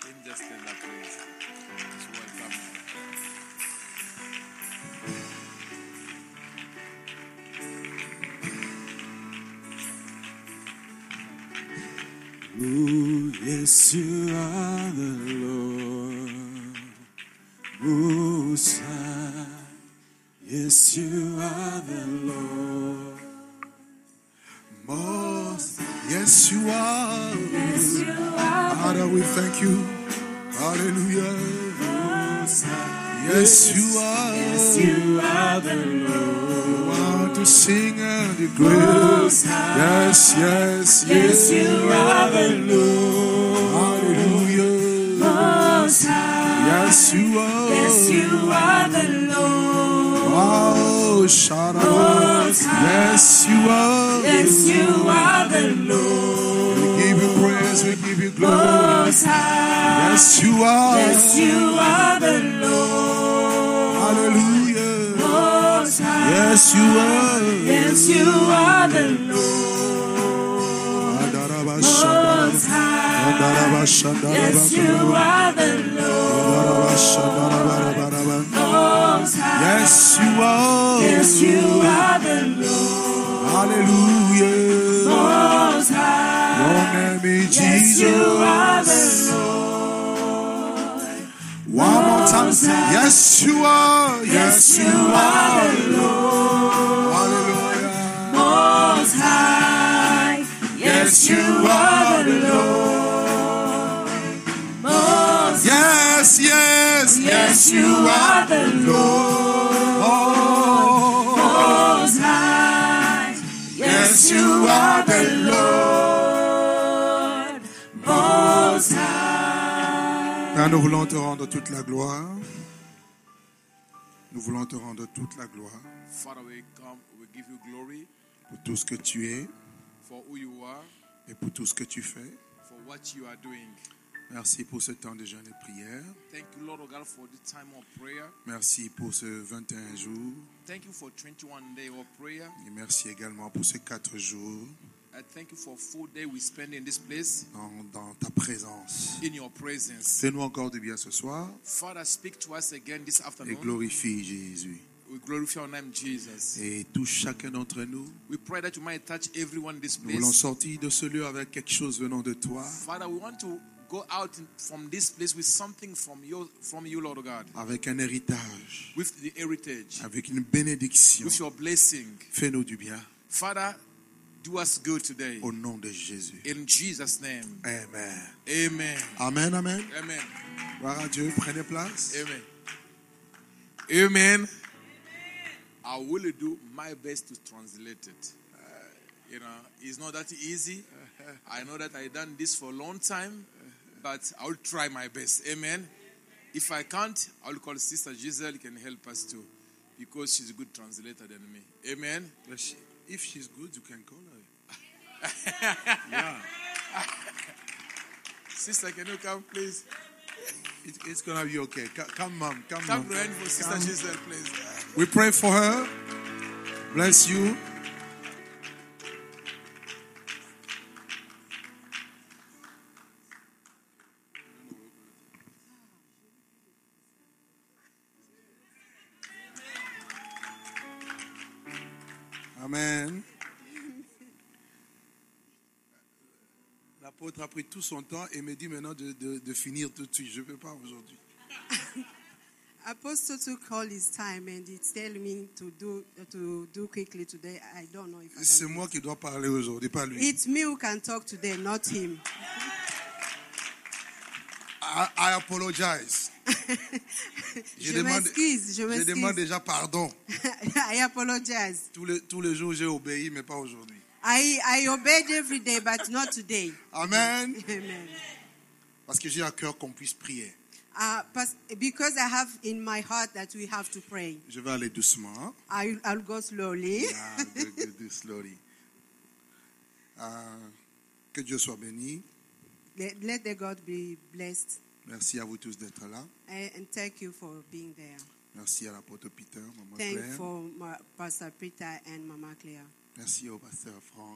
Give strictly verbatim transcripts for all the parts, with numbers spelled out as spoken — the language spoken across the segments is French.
In just stand up, please. So welcome. Oh, yes, you are the Lord, Most High. Yes, you are the Lord, Most High. Yes, you are. Yes, you are. Father, we thank you. Hallelujah. Most High. Yes, you are. Yes, you are the Lord. We want to sing and declare. Most High. Yes, yes, Yes, you are the Lord. Hallelujah. Most High. Yes, you are. Yes, you are the Lord. Oh, shout out. Most High. Yes, you are. Yes, you are the Lord. We give you praise, we give you glory. Most High. Yes, you are. Yes, you are the Lord. Hallelujah. Most High. Yes, you are. Yes, you are the Lord. Most High. Yes, you are the Lord. Most High. Yes, you are. Yes, you are the Lord. Hallelujah. Most High. Your name is Yes, Jesus. you are the Lord. One more time. Most High. Yes, you are. Yes, you are the Lord. Hallelujah. Most High. Yes, you are the Lord. Most Yes, yes, Yes, you are the Lord. Oh, Most High. Yes, you are the Lord. Most High. Père, nous voulons te rendre toute la gloire. Nous voulons te rendre toute la gloire Father, we come, we give you glory pour tout ce que tu es for who you are, et pour tout ce que tu fais. for what you are doing. Merci pour ce temps de jeûne et prière. Thank you, Lord God, for the time of prayer. Merci pour ce vingt et un jours. Thank you for twenty-one days of prayer. Et merci également pour ces quatre jours I thank you for full day we spend in this place, dans, dans ta présence. in your presence. Fais-nous encore du bien ce soir Father, speak to us again this et afternoon. glorifie Jésus. We glorify your name, Jesus. Et touche chacun d'entre nous. We pray that you might touch everyone in this Nous voulons place. sortir de ce lieu avec quelque chose venant de toi, Father, we want to go out in- from this place with something from you, from you, Lord God, avec un héritage, with the heritage, avec une bénédiction. with your blessing. Fais-nous du bien Father, do us good today. au nom de Jésus. In Jesus' name. Amen. Amen. Amen, amen. Amen. Gloire à Dieu, prenez place. Amen. Amen. I will do my best to translate it. Uh, you know, it's not that easy. I know that I've done this for a long time, but I'll try my best. Amen. If I can't, I'll call Sister Giselle, can help us too, because she's a good translator than me. Amen. If she's good, you can call her. Yeah. Sister, can you come, please? It, it's going to be okay. Come, come mom. Come, Come mom. to hand for Sister Come. Giselle, please. We pray for her. Bless you. Amen. L'apôtre a pris tout son temps et me dit maintenant de, de, de finir tout de suite. Je ne peux pas aujourd'hui. Apostle took all his time and he's telling me to do to do quickly today. I don't know if I C'est can. moi qui dois parler aujourd'hui, pas lui. It's me who can talk today, not him. I, I apologize. Je demande, m'excuse, je je demande m'excuse. déjà pardon. I apologize. Tous les, tous les jours, j'ai obéi, mais pas aujourd'hui. I, I obeyed every day, but not today. Amen. Amen. Parce que j'ai à cœur qu'on puisse prier. Uh, pas- because I have in my heart that we have to pray. Je vais aller doucement. I, I'll go slowly. Yeah, do, do, do slowly. Euh, que Dieu soit béni. Let, let the God be blessed. Merci à vous tous d'être là. And, and thank you for being there. Merci à l'apôtre Peter, Maman Thank Claire. for Ma- Pastor Peter and Mama Claire. Merci au pasteur Franck.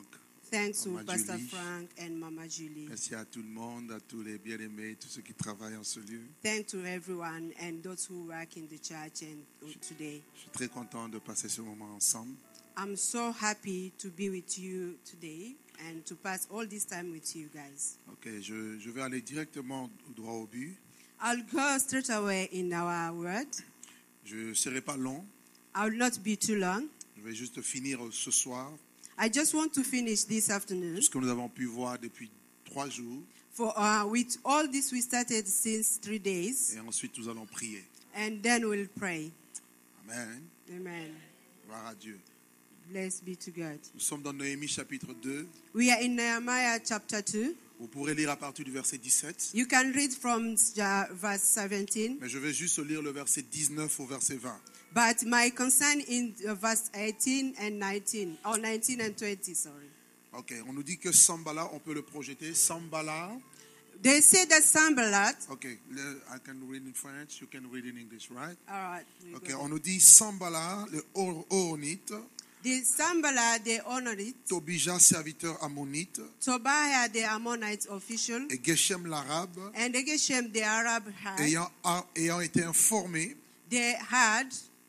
Thanks to Mama Pastor Julie. Frank and Mama Julie. Merci à tout le monde, à tous les bien-aimés, tous ceux qui travaillent en ce lieu. Thanks to everyone and those who work in the church and today. Je suis très content de passer ce moment ensemble. I'm so happy to be with you today and to pass all this time with you guys. Ok, je, je vais aller directement droit au but. I'll go straight away in our word. Je ne serai pas long. I will not be too long. Je vais juste finir ce soir I just want to finish this afternoon. ce que nous avons pu voir depuis trois jours. For uh, with all this we started since three days, Et ensuite, nous allons prier. and then we'll pray. Amen. Amen. Gloire à Dieu. Blessed be to God. Nous sommes dans Néhémie chapitre deux. We are in Nehemiah chapter two. Vous pourrez lire à partir du verset dix-sept. You can read from uh, verse seventeen, Mais je vais juste lire le verset dix-neuf au verset vingt. but my concern in uh, verse eighteen and nineteen, or nineteen and twenty, sorry. Ok, on nous dit que Sambala, on peut le projeter. Sambala. They say that Sanballat. Ok, le- I can read in French, you can read in English, right? All right. we Ok, go. on nous dit Sambala, le Hor- Horonite, The Sanballat, the Honorite, Tobija, serviteur ammonite, Tobiah, the Ammonite official, et Geshem l'arabe, and Geshem, the Arab, had, ayant, a- ayant été informés, they had,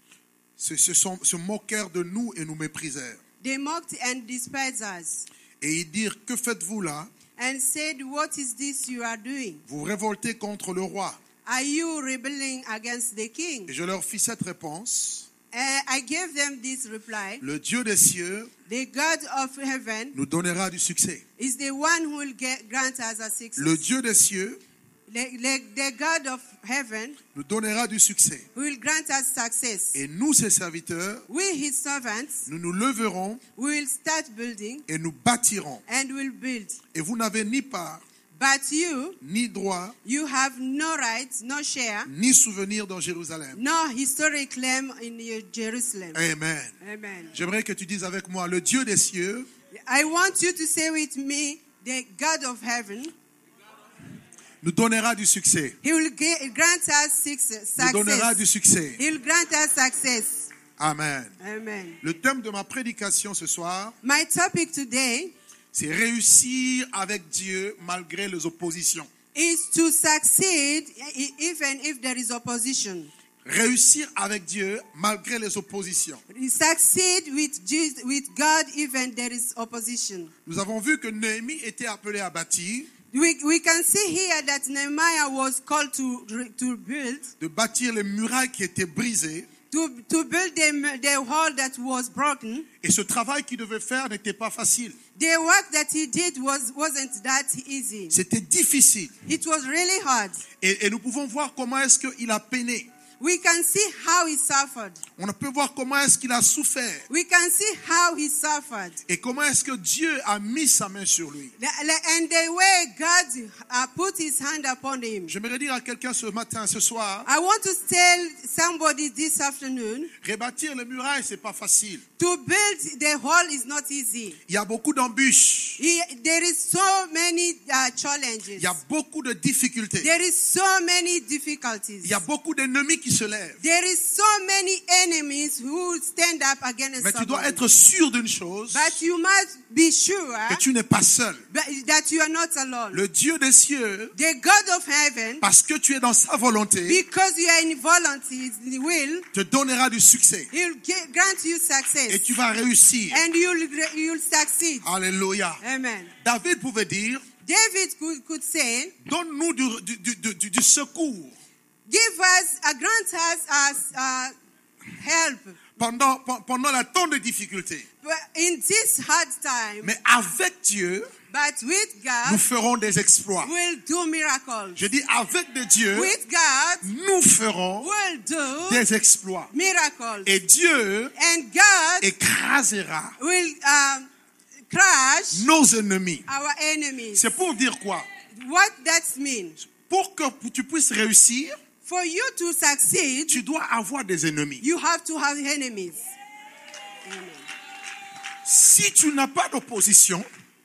se, se, sont, se moquèrent de nous et nous méprisèrent. they mocked and despised us, Et ils dirent, que faites-vous là? and said, what is this you are doing? Vous révoltez contre le roi. Are you rebelling against the king? Et je leur fis cette réponse. Uh, I gave them this reply. Le Dieu des cieux The God of heaven nous donnera du succès. is the one who will get, grant us a success. Le Dieu des cieux The, the, the God of heaven nous donnera du succès. will grant us success. Et nous, ses serviteurs, We, his servants, nous nous leverons will start building et nous bâtirons. and will build. Et vous n'avez ni part, But you, ni droit, you have no rights, no share, ni souvenir dans Jérusalem. no historic claim in your Jerusalem. Amen. Amen. J'aimerais que tu dises avec moi, le Dieu des cieux I want you to say with me, the God of heaven, nous donnera du succès. he will ge- grant us success. Nous donnera du succès. He will grant us success. Amen. Amen. Le thème de ma prédication ce soir, My topic today c'est réussir avec Dieu malgré les oppositions. is to succeed e- even if there is opposition. Réussir avec Dieu malgré les oppositions. Succeed with Jesus, with God even there is opposition. Nous avons vu que Néhémie était appelé à bâtir, We, we can see here that Nehemiah was called to, to build, de bâtir les murailles qui étaient brisées. to, to build the, the wall that was broken. Et ce travail qu'il devait faire n'était pas facile. The work that he did was, wasn't that easy. C'était difficile. It was really hard. Et, et nous pouvons voir comment est-ce qu'il a peiné. We can see how he suffered. On peut voir comment est-ce qu'il a souffert. We can see how he suffered. Et comment est-ce que Dieu a mis sa main sur lui. The- And the way God uh, put his hand upon him. J'aimerais dire à quelqu'un ce matin, ce soir, I want to tell somebody this afternoon, rebâtir les murailles, c'est pas facile. to build the wall is not easy. Il y a beaucoup d'embûches. He, there is so many uh, challenges. Il y a beaucoup de difficultés. There is so many difficulties. Il y a beaucoup d'ennemis qui se lèvent. There is so many enemies who stand up against Mais tu dois somebody. être sûr d'une chose, But you must be sure que tu n'es pas seul. but- that you are not alone. Le Dieu des cieux, The God of heaven, parce que tu es dans sa volonté, because you are in volunteer will, te donnera du succès. He will gi- grant you success. Et tu vas réussir. And you'll, you'll succeed. Alléluia. Amen. David pouvait dire, David could, could say, donne-nous du, du, du, du, du secours. give us, uh, grant us as uh, help. Pendant, pe- pendant la temps de difficulté. But in this hard time, Mais avec Dieu, but with nous God, ferons des exploits. we'll do miracles. Je dis avec de Dieu, With God, nous ferons we'll do des exploits. miracles. Et Dieu And God écrasera will um, crush nos ennemis. our enemies. C'est pour dire quoi? What that means? Pour que tu puisses réussir, For you to succeed, tu dois avoir des ennemis. you have to have enemies. Amen. Si tu n'as pas d'opposition,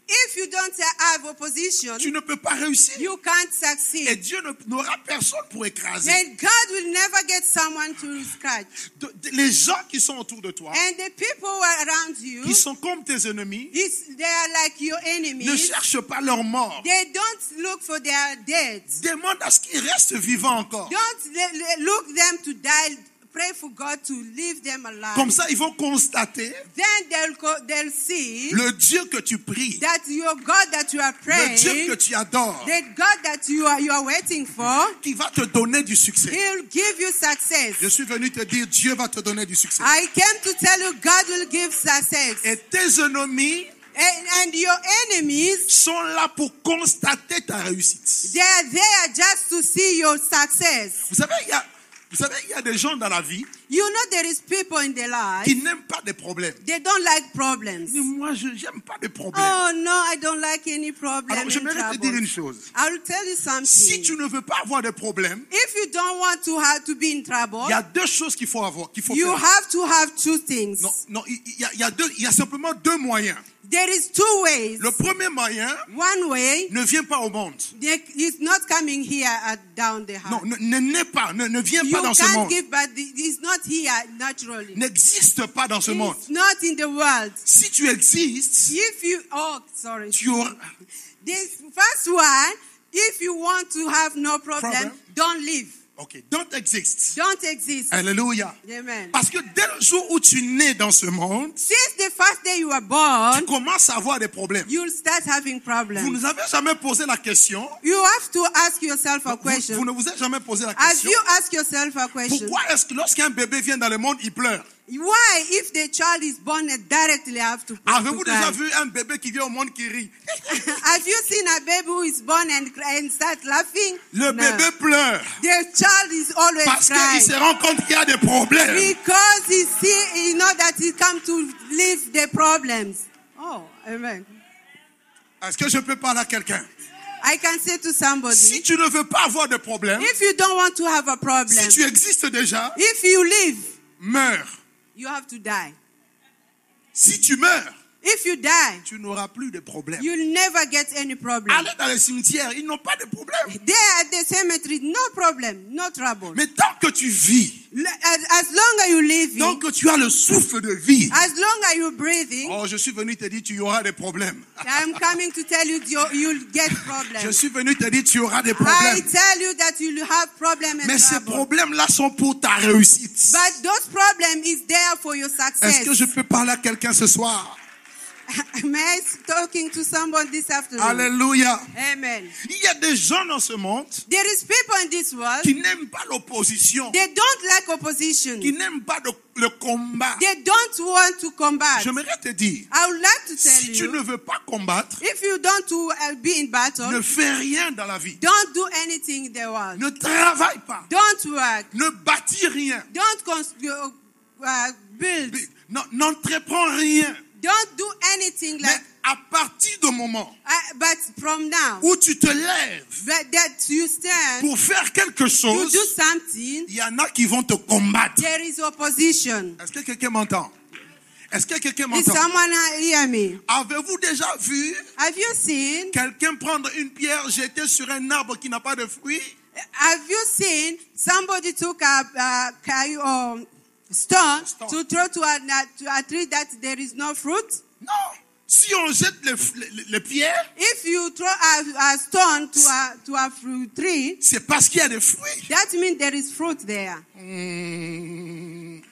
if you don't have opposition, tu ne peux pas réussir. you can't Et succeed. Dieu ne- n'aura personne pour écraser. And God will never get someone to scratch. De- de- les gens qui sont autour de toi, And the people who are around you, qui sont comme tes ennemis, is- they are like your ne enemies. cherche pas leur mort. They don't look for their dead. Demande à ce qu'ils restent vivants encore. Don't le- le- look them to die. Pray for God to leave them alive. Comme ça, ils vont constater Then they'll, co- they'll see le Dieu que tu pries, that your God that you are le Dieu praying, que tu adores, that God that you are, you are waiting for, qui va te donner du succès. He'll give you success. Je suis venu te dire, Dieu va te donner du succès. I came to tell you God will give success. Et tes ennemis And, and your enemies, sont là pour constater ta réussite. they are there just to see your success. Vous savez, il y a, vous savez, il y a des gens dans la vie You know there is people in their qui life, n'aiment pas des problèmes. they don't like problems. Mais moi, je n'aime pas des problèmes. Oh no, I don't like any problem. Alors, and j'aimerais te dire une trouble. chose. I will tell you something. Si tu ne veux pas avoir de problèmes, If you don't want to have to be in trouble, il y a deux choses qu'il faut avoir, qu'il faut you faire. have to have two things. Non, non, il il y a, il y a deux, il y a simplement deux moyens. There is two ways. Le premier moyen One way, ne vient pas au monde. they, it's not coming here at, down the Non, house. ne, ne naît pas, ne, ne vient You pas dans ce can't monde. give, but the- it's not here naturally. N'existe pas dans ce monde. It's not in the world. Si tu existes, If you, oh, sorry. tu auras. This first one, if you want to have no problem, Problem? don't live. Ok, don't exist. Don't exist. Alléluia. Amen. Parce que dès le jour où tu nais dans ce monde, Since the first day you were tu born, commences à avoir des problèmes. you'll start having Vous problems. ne avez jamais posé la question. You have to ask yourself a Vous, vous question. ne vous avez jamais posé la Have question. you asked yourself a question? Pourquoi est-ce que lorsqu'un bébé vient dans le monde, il pleure? Why, if the child is born, they directly have to, to Avez-vous déjà cry? vu un bébé qui vient au monde qui rit? Have you seen a baby who is born and, cry and start laughing? Le No. bébé pleure The child is always parce qu'il crying. se rend compte qu'il y a des problèmes. Because he see, he know that he come to leave the problems. Oh, amen. Est-ce que je peux parler à quelqu'un? I can say to somebody, Si tu ne veux pas avoir de problème, if you don't want to have a problem, si tu existes déjà, if you live, meurs. you have to die. Si tu meurs, If you die, tu n'auras plus de problème. you'll never get any problem. Allez dans les cimetières, ils n'ont pas de problème. There at the cemetery, no problem, no trouble. Mais tant que tu vis, L- As, as long as you live, tant que tu as le souffle de vie, as long as you're breathing, oh, je suis venu te dire, tu auras des problèmes. I'm coming to tell you you- you'll get Je problems. suis venu te dire, tu auras des I problèmes. tell you that you'll have problems and Mais ces trouble. problèmes-là sont pour ta réussite. But those problems is there for your Est-ce que success. je peux parler à quelqu'un ce soir? Am I talking to someone this afternoon? Alléluia. Amen. Il y a des gens dans ce monde There is people in this world, qui n'aiment pas l'opposition, they don't like opposition. qui n'aiment pas le, le combat. They don't want to combat. J'aimerais te dire, I would like to tell si tu you, ne veux pas combattre, if you don't to uh, be in battle, ne fais rien dans la vie. don't do anything in the world. Ne travaille pas. Don't work. Ne bâtis rien. Don't cons- uh, uh, build. Non, n'entreprends rien. Don't do anything Mais like. à partir du moment Uh, but from now, où tu te lèves that, that you stand pour faire quelque to chose, do something, il y en a qui vont te combattre. there is opposition. Est-ce que quelqu'un m'entend? Est-ce que quelqu'un Is m'entend? someone uh, hear me? Avez-vous déjà vu Have you seen? quelqu'un prendre une pierre, jeter sur un arbre qui n'a pas de fruits? Have you seen somebody took a, a, a um, stone, Stone. to throw to a, to a tree that there is no fruit? Non. Si on jette les, les- les pierres, If you throw a, a stone to a to a fruit tree, c'est parce qu'il y a des fruits. that means there is fruit there. Hmm.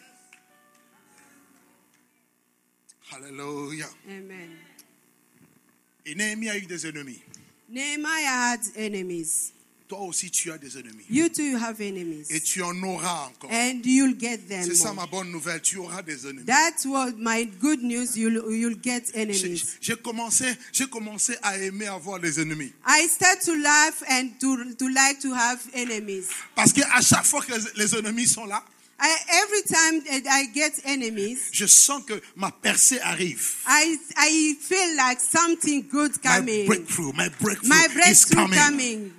Alléluia. Amen. Et Néhémie a eu des ennemis. Nehemiah had enemies. Toi aussi, tu as des ennemis. You too, you have enemies. Et tu en auras encore. And you'll get them C'est ça more. ma bonne nouvelle. Tu auras des ennemis. That's what my good news, you'll, you'll get J'ai enemies. j'ai commencé, j'ai commencé à aimer avoir des ennemis. I start to laugh and to, to like to have enemies. Parce qu'à chaque fois que les, les ennemis sont là, I, every time that I get enemies, je sens que ma percée arrive. I, I feel like something good My coming. breakthrough, my breakthrough My is breakthrough coming. coming.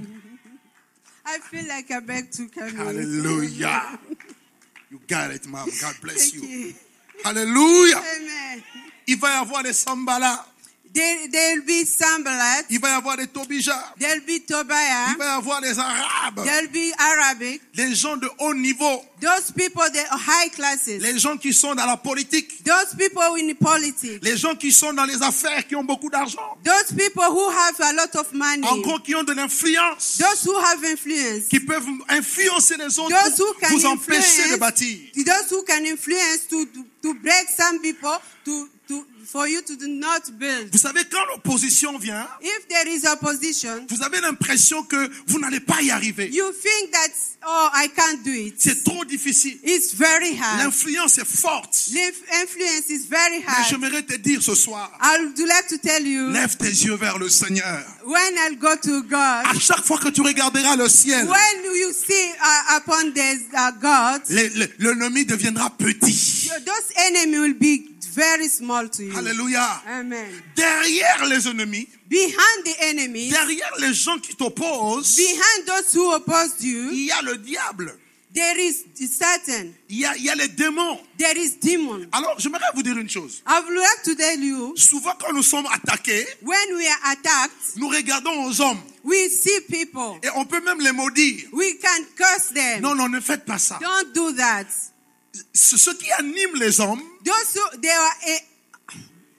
I feel like a breakthrough coming. Hallelujah. You got it, mom. God bless Thank you. you. Hallelujah. Amen. Il va y avoir des sambala. There there'll be Sanballat, il va y avoir des Tobija, there'll be il Tobiah, va y avoir les Arabes, there'll be Arabic. les gens de haut niveau, Those people, they are high classes. les gens qui sont dans la politique, Those people in politics. les gens qui sont dans les affaires, qui ont beaucoup d'argent, Those people who have a lot of money. en gros qui ont de l'influence, Those who have influence. qui peuvent influencer les autres Those who pour can vous empêcher influence. de bâtir. Those who can influence to, to, to break some people to, to, for you to do not build. Vous savez, quand l'opposition vient, If there is opposition, vous avez l'impression que vous n'allez pas y arriver. you think that, oh, I can't do it. C'est trop difficile. It's very hard. L'influence est forte. The influence is very Mais hard. j'aimerais te dire ce soir, I would like to tell you, lève tes yeux vers le Seigneur. when I'll go to God, À chaque fois que tu regarderas le ciel, when you see uh, upon this uh, God, le- le- l'ennemi deviendra petit. those enemy will be very small to you. Alléluia. Amen. Derrière les ennemis, Behind the enemy, derrière les gens qui t'opposent, behind those who oppose you, il y a le diable. there is Satan. Il y a, il y a les démons. There is demon. Alors, j'aimerais vous dire une chose. I would like to tell you, Souvent, quand nous sommes attaqués, when we are attacked, nous regardons aux hommes we see people. et on peut même les maudire. We can curse them. Non, non, ne faites pas ça. Don't do that. Ce ce qui anime les hommes, Those who, they are a,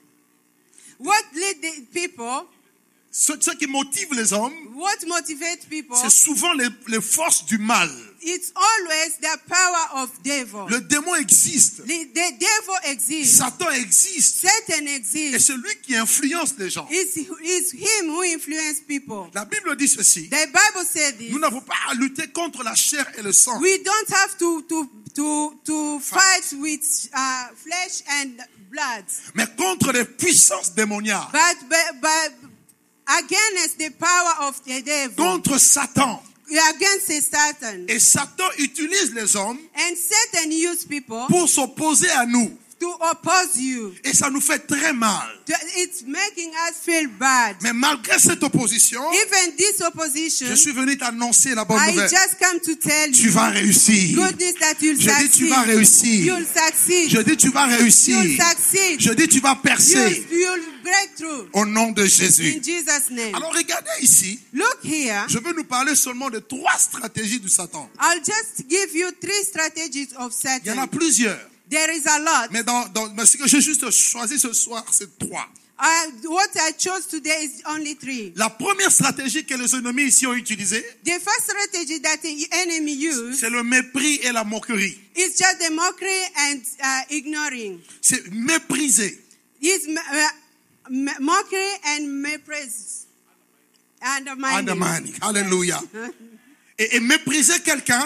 what lead the people, ce, ce qui motive les hommes, what motivates people, c'est souvent les, les forces du mal. it's always the power of devil. Le démon existe. The, the devil exists. Satan existe. Satan Et exists. c'est lui qui influence les gens. It's, it's him who influences people. La Bible dit ceci. The Bible said this. Nous n'avons pas à lutter contre la chair et le sang. We don't have to to to to fight with uh, flesh and blood, Mais contre les puissances démoniaques. but, but but against the power of the devil, Contre Satan. against Satan. Et Satan utilise les hommes And Satan uses people pour s'opposer à nous. to oppose you. Et ça nous fait très mal. It's making us feel bad. Mais malgré cette opposition, Even this opposition, je suis venu t'annoncer la bonne I nouvelle. just come to tell Tu you vas réussir. goodness that you'll Je dis tu succeed. vas réussir. You'll succeed. Je dis tu vas réussir. You'll succeed. Je dis tu vas You'll, percer. you'll break through. Au nom de In Jésus. Jesus' name. Alors regardez ici. Look here. Je veux nous parler seulement de trois stratégies du Satan. I'll just give you three strategies of Il y en a Satan. plusieurs. There is a lot. Mais dans, dans, mais ce que j'ai juste choisi ce soir, c'est trois. Uh, what I chose today is only three. La première stratégie que les ennemis ici ont utilisée, The first strategy that the enemy used c'est le mépris et la moquerie. is just the mockery and uh, ignoring. C'est mépriser. It's uh, m- mockery and méprise. Undermining. Undermining. Alléluia. Et, et mépriser quelqu'un.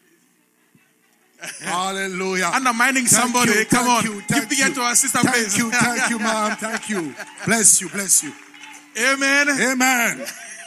Alléluia. Undermining Thank somebody. you, Come thank on. you, Give thank the you. hand to our sister, Thank please. you, thank you, ma'am. Thank you. Bless you, bless you. Amen. Amen.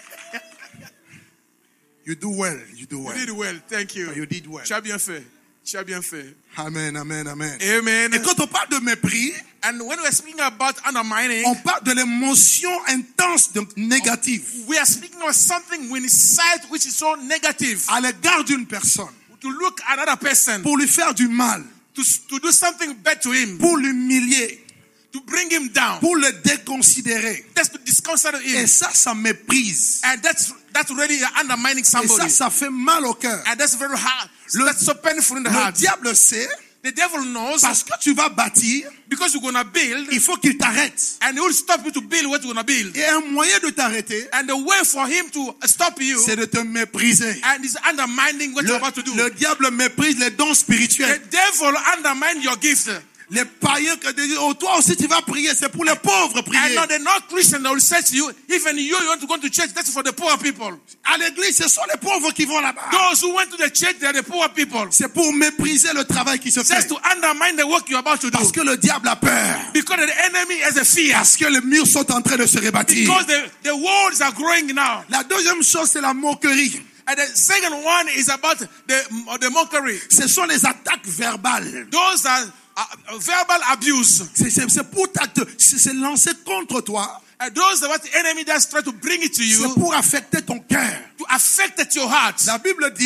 You do well, you do You well. did well. Thank you. You did well. Tu as bien fait. Tu as bien fait. Amen, amen, amen. Amen. Et quand on parle de mépris, And when we're speaking about undermining, on parle de l'émotion intense, de négative, we are speaking of something when inside which is so negative. à l'égard d'une personne, To look at another person, pour lui faire du mal, to, to do something bad to him, pour l'humilier, to bring him down, pour le déconsidérer. that's to disconsider him. Et ça, ça méprise. And that's that's really undermining Et ça, somebody. ça fait mal au cœur. And that's very hard. Le- that's so painful in the Le heart. diable sait, The devil knows parce que tu vas bâtir, because you're gonna build, il faut qu'il t'arrête. and he will stop you to build what you're gonna build. Et un moyen de t'arrêter, And the way for him to stop you, c'est de te mépriser. and he's undermining what Le, you're about to do. le diable méprise les dons spirituels. The devil undermine your gifts. Les païens qui disent, oh, toi aussi tu vas prier, c'est pour les pauvres And prier. now the non-Christian will say to you, even you, you want to go to church, that's for the poor people. À l'église, ce sont les pauvres qui vont là-bas. Those who went to the church, they are the poor people. C'est pour mépriser le travail qui se Just fait. to undermine the work you're about to do. Parce que le diable a peur. Because the enemy has a fear. Parce que les murs sont en train de se rebâtir. Because the, the walls are growing now. La deuxième chose, c'est la moquerie. And the second one is about the, the mockery. Ce sont les attaques verbales. Those are uh, verbal abuse. C'est, c'est, c'est pour t'atte- c'est, c'est lancé contre toi. And those are what the enemy does try to bring it to C'est you pour affecter ton cœur. to affect your heart. La Bible dit, The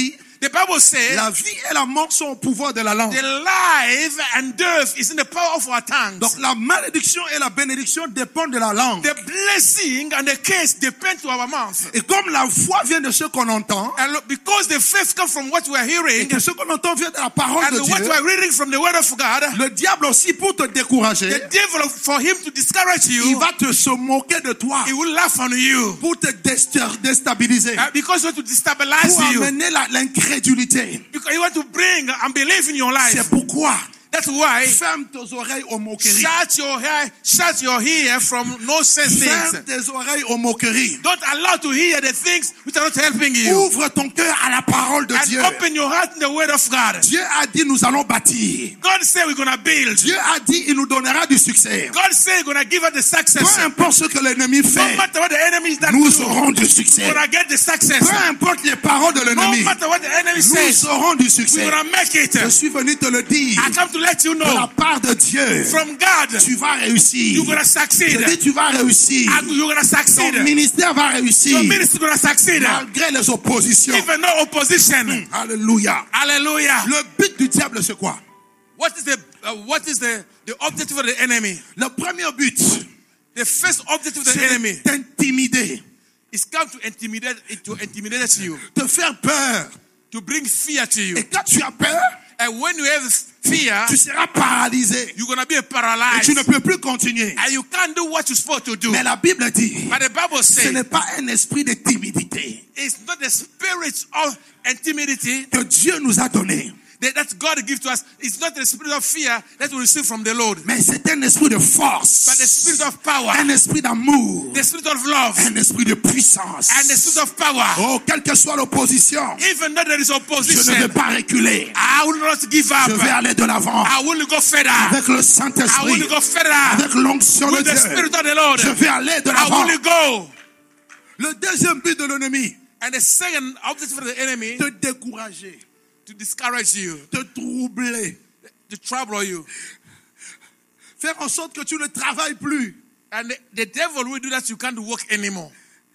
The Bible says la vie et la mort sont au pouvoir de la langue. the life and death is in the power of our tongues. Donc la malédiction et la bénédiction dépendent de la langue. The blessing and the curse depend to our mouth. Et comme la foi vient de ce qu'on entend, And look, because the faith comes from what we are et hearing, que ce qu'on entend vient de la parole and de what we Dieu, are reading from the word of God, le diable aussi pour te décourager, the devil, for him to discourage il you, va te se moquer de toi he will laugh on you. pour te dé- déstabiliser, Uh, because he want to destabilize pour you. amener la- l'incrédulité. Because he want to bring unbelief in your life. C'est pourquoi That's why ferme tes oreilles aux moqueries. shut your ear, shut your ear from nonsense Ferme things. tes oreilles aux moqueries. Don't allow to hear the things which are not helping you. Ouvre ton cœur à la parole de And Dieu. open your heart in the word of God. Dieu a dit nous allons bâtir. God said we're gonna build. Dieu a dit il nous donnera du succès. God said he's gonna give us the Peu success. importe ce que l'ennemi No fait, matter what the enemy is done, nous to, aurons du we're succès. gonna get the success. Peu importe les paroles de No l'ennemi, matter what the enemy nous says, aurons du we're succès. gonna make it. Je suis venu te le dire. I come to let you De la know part de Dieu, from God, tu vas réussir. you're gonna Je succeed. dis tu vas réussir. And you're gonna Ton succeed. ministère va réussir. Your ministry is gonna succeed. Malgré les oppositions. Even no opposition. Alléluia. Hallelujah. Le but du diable, c'est quoi? What is the uh, what is the, the objective of the enemy? Le premier but, The first objective of the c'est enemy de t'intimider, is come to intimidate to intimidate you, te faire peur. to bring fear to you. Et quand tu as peur, And when you have fear, tu seras paralysé. you're gonna be Et paralyzed. tu ne peux plus continuer. And you can't do what you're supposed to do. Mais la Bible dit, But the Bible ce says n'est pas un esprit de timidité it's not the spirit of timidity que Dieu nous a donné. that, that God gives to us. It's not the spirit of fear that we receive from the Lord, Mais c'est un esprit de but the force, spirit of power, un esprit d'amour, the spirit of love, un esprit de puissance. and the spirit of power. Oh, quelle que soit l'opposition, Even though there is je ne opposition, vais pas reculer. I will not give up. Je vais aller de l'avant I will go further. avec le I Saint-Esprit, will go further avec l'onction de with the Dieu. spirit of the Lord. Je vais aller de I l'avant. will go. Le deuxième but de l'ennemi, And the second objective of the enemy, te décourager, to discourage you, te troubler, to trouble you. faire en sorte que tu ne travailles plus. And the, the devil will do that you can't work anymore.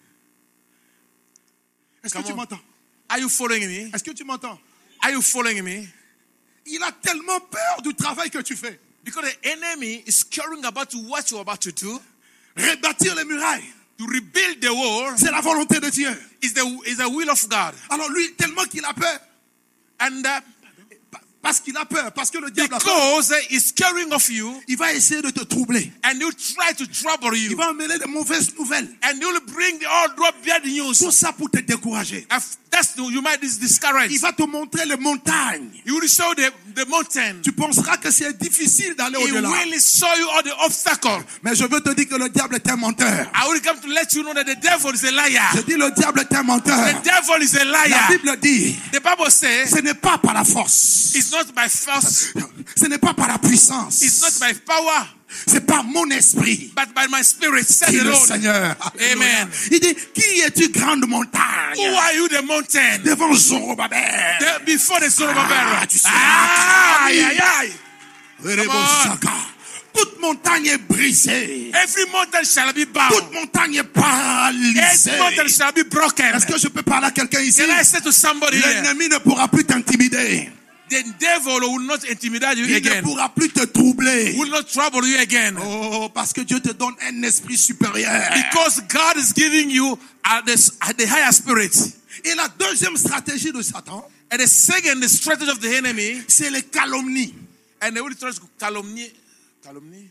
Est-ce Come que tu on. m'entends? Are you following me? Est-ce que tu m'entends? Are you following me? Il a tellement peur du travail que tu fais. Because the enemy is caring about what you're about to do. Rebâtir les murailles, To rebuild the wall c'est la volonté de Dieu. is the, is the will of God. Alors lui, tellement qu'il a peur, And uh, parce qu'il a peur, parce que le diable a peur, because he's caring of you, il va essayer de te troubler. and he'll try to trouble Il you, va emmener de mauvaises nouvelles. and he'll bring the all drop bad news. Tout ça pour te décourager. And that's the, you might be discouraged. Il va te montrer les montagnes. He will show the, the mountain. Tu penseras que c'est difficile d'aller He au-delà. will show you all the obstacles. Mais je veux te dire que le diable est un menteur. I will come to let you know that the devil is a liar. Je dis le diable est un menteur. The devil is a La liar. Bible dit, The Bible says ce n'est pas par la force. it's not by force, Ce n'est pas par la puissance. it's not by power, C'est par mon esprit. but by my spirit, said Dit the le Lord. Seigneur. Amen. Il dit, qui es-tu grande Who montagne? are you, the mountain? Devant Zorobabel. The- before the son of a Ah, bear. tu seras Ah, acclamé. aïe, aïe, aïe. Rebosaka. Toute montagne est brisée. Every mountain shall be bound. Toute montagne est paralysée. Every mountain shall be broken. Est-ce que je peux parler à quelqu'un ici? Can I say to somebody here? L'ennemi ne pourra plus t'intimider. The devil will not intimidate you Il ne again. pourra plus te troubler. Will not trouble you again. Oh, parce que Dieu te donne un esprit supérieur. Because God is giving you at the, at the higher spirit. Et la deuxième stratégie de Satan, And the second, the strategy of the enemy, c'est les calomnies. and they will try to calumny, calumny,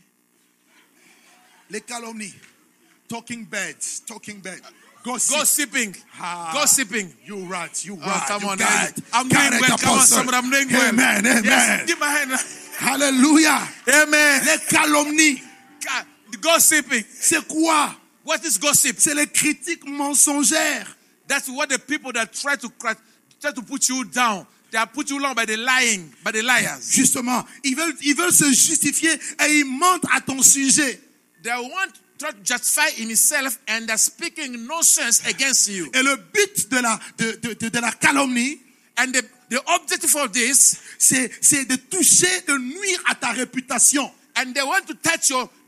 Les calomnies. Talking bad. Talking bad. Gossip. gossiping, Ah, gossiping. You right. You Oh, right. come you on, got eh? it. I'm Got doing it, well. Come on, apostle. somebody, I'm doing well. Amen. Amen. Yes, give my hand. Hallelujah. Amen. Les calomnies. Ca- Gossiping. C'est quoi? What is gossip? C'est les critiques mensongères. That's what the people that try to cra- try to put you down. They are put you down by the lying, by the liars. Justement, ils veulent, ils veulent se justifier et ils mentent à ton sujet. They want to justify himself and they're speaking nonsense against you. Et le but de la, de, de, de, de la calomnie, And the, the objective of this, c'est, c'est de toucher, de nuire à ta réputation. and they want to touch your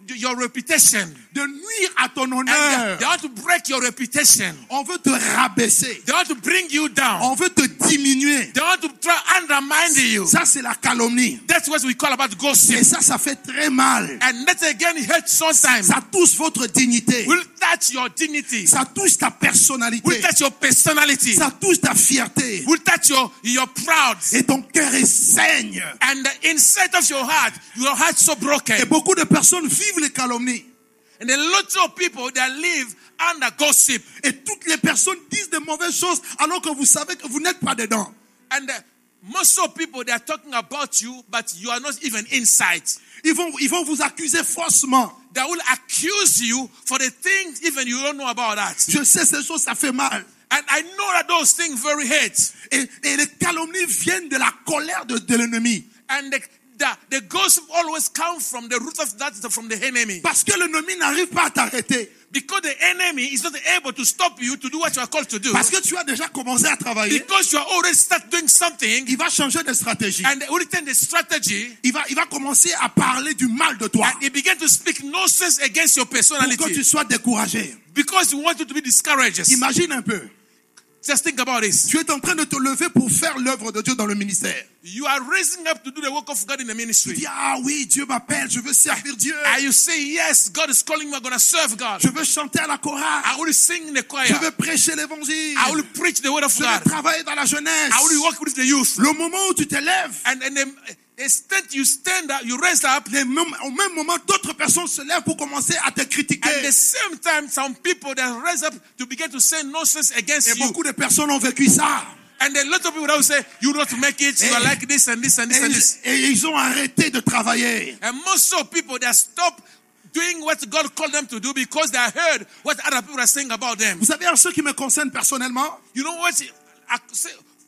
your reputation. de nuire à ton And they, honneur. they want to break your reputation. On veut te rabaisser. They want to bring you down. On veut te diminuer. They want to try undermine you. Ça, c'est la calomnie. That's what we call about gossip. Et ça, ça fait très mal. And that again hurts sometimes. Ça touche votre dignité. Will touch your dignity. Ça touche ta Will personnalité. touch your personality. Ça touche ta fierté. Will touch your, your proud. Et ton cœur est saigne. And the inside of your heart, your heart so broken. Et beaucoup de personnes vivent les calomnies. And a lot of people that live under gossip. Et toutes les personnes disent de mauvaises choses alors que vous savez que vous n'êtes pas dedans. And uh, most of people, they are talking about you, but you are not even inside. Ils vont, ils vont vous accuser faussement. They will accuse you for the things even you don't know about that. Je sais ces choses, ça fait mal. And I know that those things very hurt. Et, et les calomnies viennent de la colère de, de l'ennemi. And the, the, the gossip always comes from the root of that, from the enemy. Parce que l'ennemi n'arrive pas à t'arrêter. Because the enemy is not able to stop you to do what you are called to do. Parce que tu as déjà commencé à travailler. Because you are already start doing something. Il va changer de stratégie. And will turn the strategy. Il va, il va commencer à parler du mal de toi. And he began to speak nonsense against your Pour que tu personality. sois découragé. Because he wants you to be discouraged. Imagine un peu. Just think about this. Tu es en train de te lever pour faire l'œuvre de Dieu dans le ministère. You are raising up to do the work of God in the Tu ministry. dis, ah oui, Dieu m'appelle, je veux servir Dieu. And you say, yes, God is calling me, I'm going to serve God. Je veux chanter à la chorale. I will sing in the choir. Je veux prêcher l'évangile. I will preach the word of Je God. veux travailler dans la jeunesse. I will work with the youth. Le moment où tu te lèves, And, and then, instead you stand up, you raise up. les mêmes- au même moment, d'autres personnes se lèvent pour commencer à te At the critiquer. same time, some people that raise up to begin to say nonsense against Et you. beaucoup de personnes ont vécu ça. And a lot of people that will say, you will not make it, you are like this and this and this Et and ils, this. et ils ont arrêté de travailler. And most of people that stop doing what God called them to do because they heard what other people are saying about them. Vous savez, en ce qui me concerne personnellement, You know what? I say,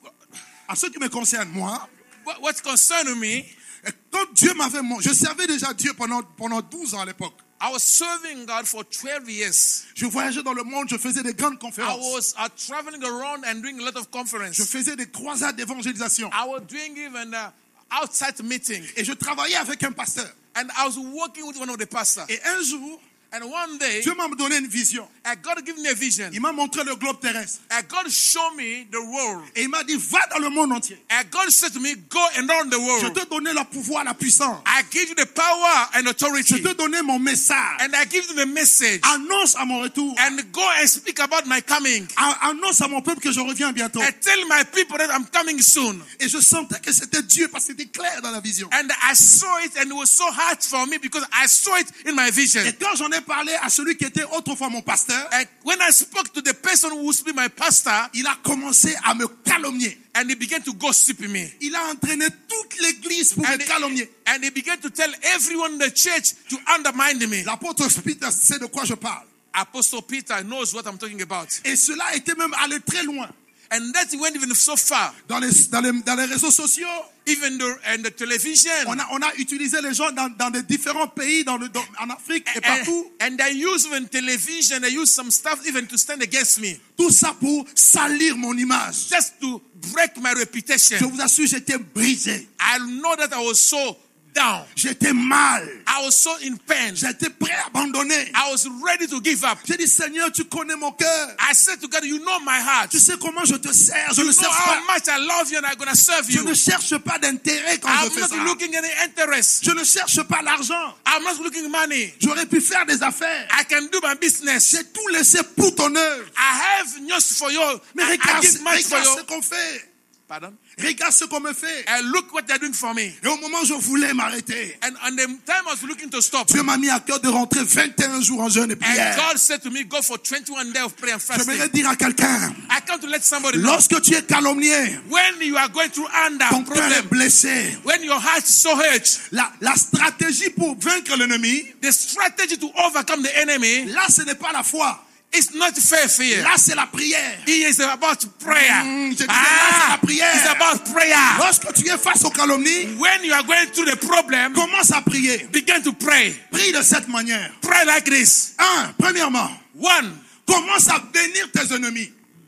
en ce qui me concerne moi, what, what concerned me, quand Dieu m'avait montré, je servais déjà Dieu pendant, pendant douze ans à l'époque. I was serving God for twelve years. Je voyageais dans le monde, je faisais des grandes I conférences. was uh, traveling around and doing a lot of Je conferences. faisais des croisades d'évangélisation. I was doing even uh, outside meeting. Et je travaillais avec un pasteur. And I was working with one of the pastors. Et un jour, And one day, Dieu m'a donné une vision. uh, God gave me a vision. Il m'a montré le globe terrestre. Uh, God showed me the world. Et il m'a dit, va dans le monde entier. Uh, God said to me, go and run the Je world. te donné le pouvoir, la puissance. I give you the power and Je authority. te donné mon message. And I give you the message. Annonce à mon retour. And go and speak about my coming. A- Annonce à mon peuple que je reviens bientôt. And tell my people that I'm coming soon. Et je sentais que c'était Dieu parce que c'était clair dans la vision. And I saw it and it was so hard for me because I saw it in my vision. Et quand j'en ai parlé à celui qui était autrefois mon pasteur, And when I spoke to the person who used to be my pastor, il a commencé à me calomnier. and he began to gossip me. Il a entraîné toute l'église pour And me he, calomnier. and he began to tell everyone in the church to undermine me. L'apôtre Peter sait de quoi je parle. Apostle Peter knows what I'm talking about. Et cela était même allé très loin. And that went even so far. Dans les, dans les, dans les réseaux sociaux, Even the, and the television. on a, on a utilisé les gens dans, dans des différents pays, dans le, dans- en Afrique et And, partout. and they use even television, they use some stuff even to stand against me. Tout ça pour salir mon image. Just to break my reputation. Je vous assure, j'étais brisé. I know that I was so down. J'étais mal. I was so in pain. J'étais prêt à abandonner. I was ready to give up. J'ai dit, Seigneur, tu connais mon cœur. I said to God, you know my heart. Tu sais comment je te sers. Je You ne know cherche how pas. much I love you and I'm going to serve Je you. ne cherche pas d'intérêt quand je I'm fais not ça. looking at any interest. Je ne cherche pas l'argent. I'm not looking money. J'aurais pu faire des affaires. I can do my business. J'ai tout laissé pour ton œuvre. I have news for you. Mais I, I regarde, give much for regarde ce you. qu'on fait. Pardon? Regarde ce qu'on me fait. And look what they're doing for me. Et au moment où je voulais m'arrêter, And on the time I was looking to stop, Dieu m'a mis à cœur de rentrer vingt et un jours en jeûne et and prière. God said to me, go for twenty-one days of prayer and fasting. J'aimerais dire à quelqu'un, I come to let somebody know. lorsque tu es calomnié, When you are going through under ton cœur est problem, blessé. when your heart is so hurt, La, la stratégie pour vaincre l'ennemi, the strategy to overcome the enemy là, ce n'est pas la foi. is not faith here. Là, c'est la prière. It is about prayer. Mm, je disais, là, Ah, c'est la prière. it's about prayer. Lorsque tu es face aux calomnies, When you are going through the problem, commence à prier. begin to pray. Prie de cette manière. Pray like this. Un, premièrement, One, commence à bénir tes ennemis.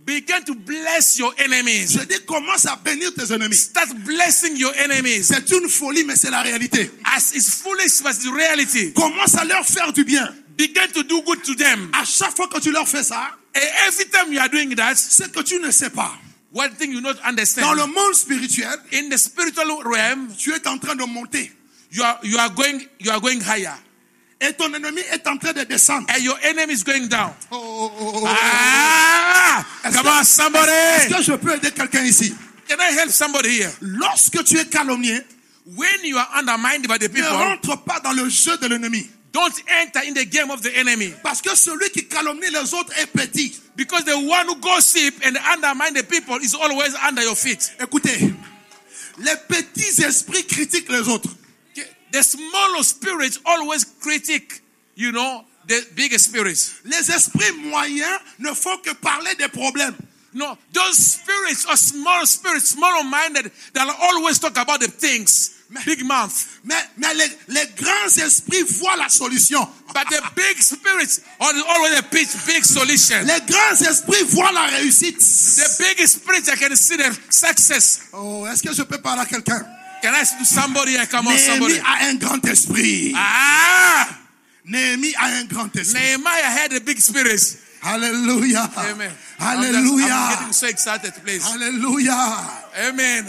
Begin to bless your enemies. Je dis, commence à bénir tes ennemis. Start blessing your enemies. C'est une folie, mais c'est la réalité. As it's foolish, but it's reality. Commence à leur faire du bien. Begin to do good to them. À chaque fois que tu leur fais ça, And every time you are doing that, c'est que tu ne sais pas. one thing you not Dans understand. le monde spirituel, In the spiritual realm, tu es en train de monter. you are you are going you are going higher. Et ton ennemi est en train de descendre. And your enemy is going down. Oh, oh, oh, oh. Ah! Est-ce Come que- on, somebody! Est-ce que je peux aider quelqu'un ici? Can I help somebody here? Lorsque tu es calomnié, When you are undermined by the ne people, rentre pas dans le jeu de l'ennemi. don't enter in the game of the enemy. Parce que celui qui calomnie les autres est petit. Because the one who gossip and undermine the people is always under your feet. Écoutez, les petits esprits critiquent les autres. The small spirits always critique, you know, the big spirits. Les esprits moyens ne font que parler des problèmes. No, those spirits are small spirits, small-minded, that always talk about the things. Big mouth. Mais, mais les, les grands esprits voient la solution. But the big spirits are always a big, big solution. Les grands esprits voient la réussite. The big spirits, I can see the success. Oh, est-ce que je peux parler à quelqu'un? Can I speak to somebody? I come on, somebody. Néhémie a un grand esprit. Ah! Néhémie a un grand esprit. Nehemiah had a big spirit. Alléluia. Amen. I'm, just, Alléluia. I'm getting so excited, please. Alléluia. Amen.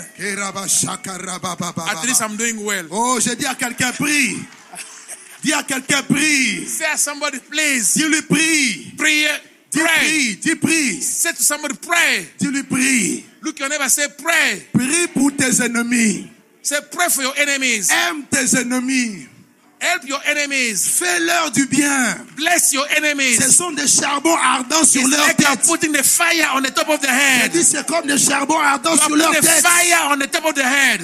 At least I'm doing well. Oh, j'ai dit à quelqu'un, prie. Dis à quelqu'un, prie. Say to somebody, please. Dis-lui, prie. Pray. Dis, Pray. prie. Dis, prie. Say to somebody, pray. Dis-lui, prie. Look your neighbor, say, pray. Prie pour tes ennemis. Say, pray for your enemies. Aime tes ennemis. Help your enemies. Fais-leur du bien. Bless your enemies. Ce sont des charbons ardents sur It's leur like you're tête. putting the fire on the top of the J'ai head. dit, c'est comme des charbons ardents You're sur leur putting the tête. fire on the top of the head.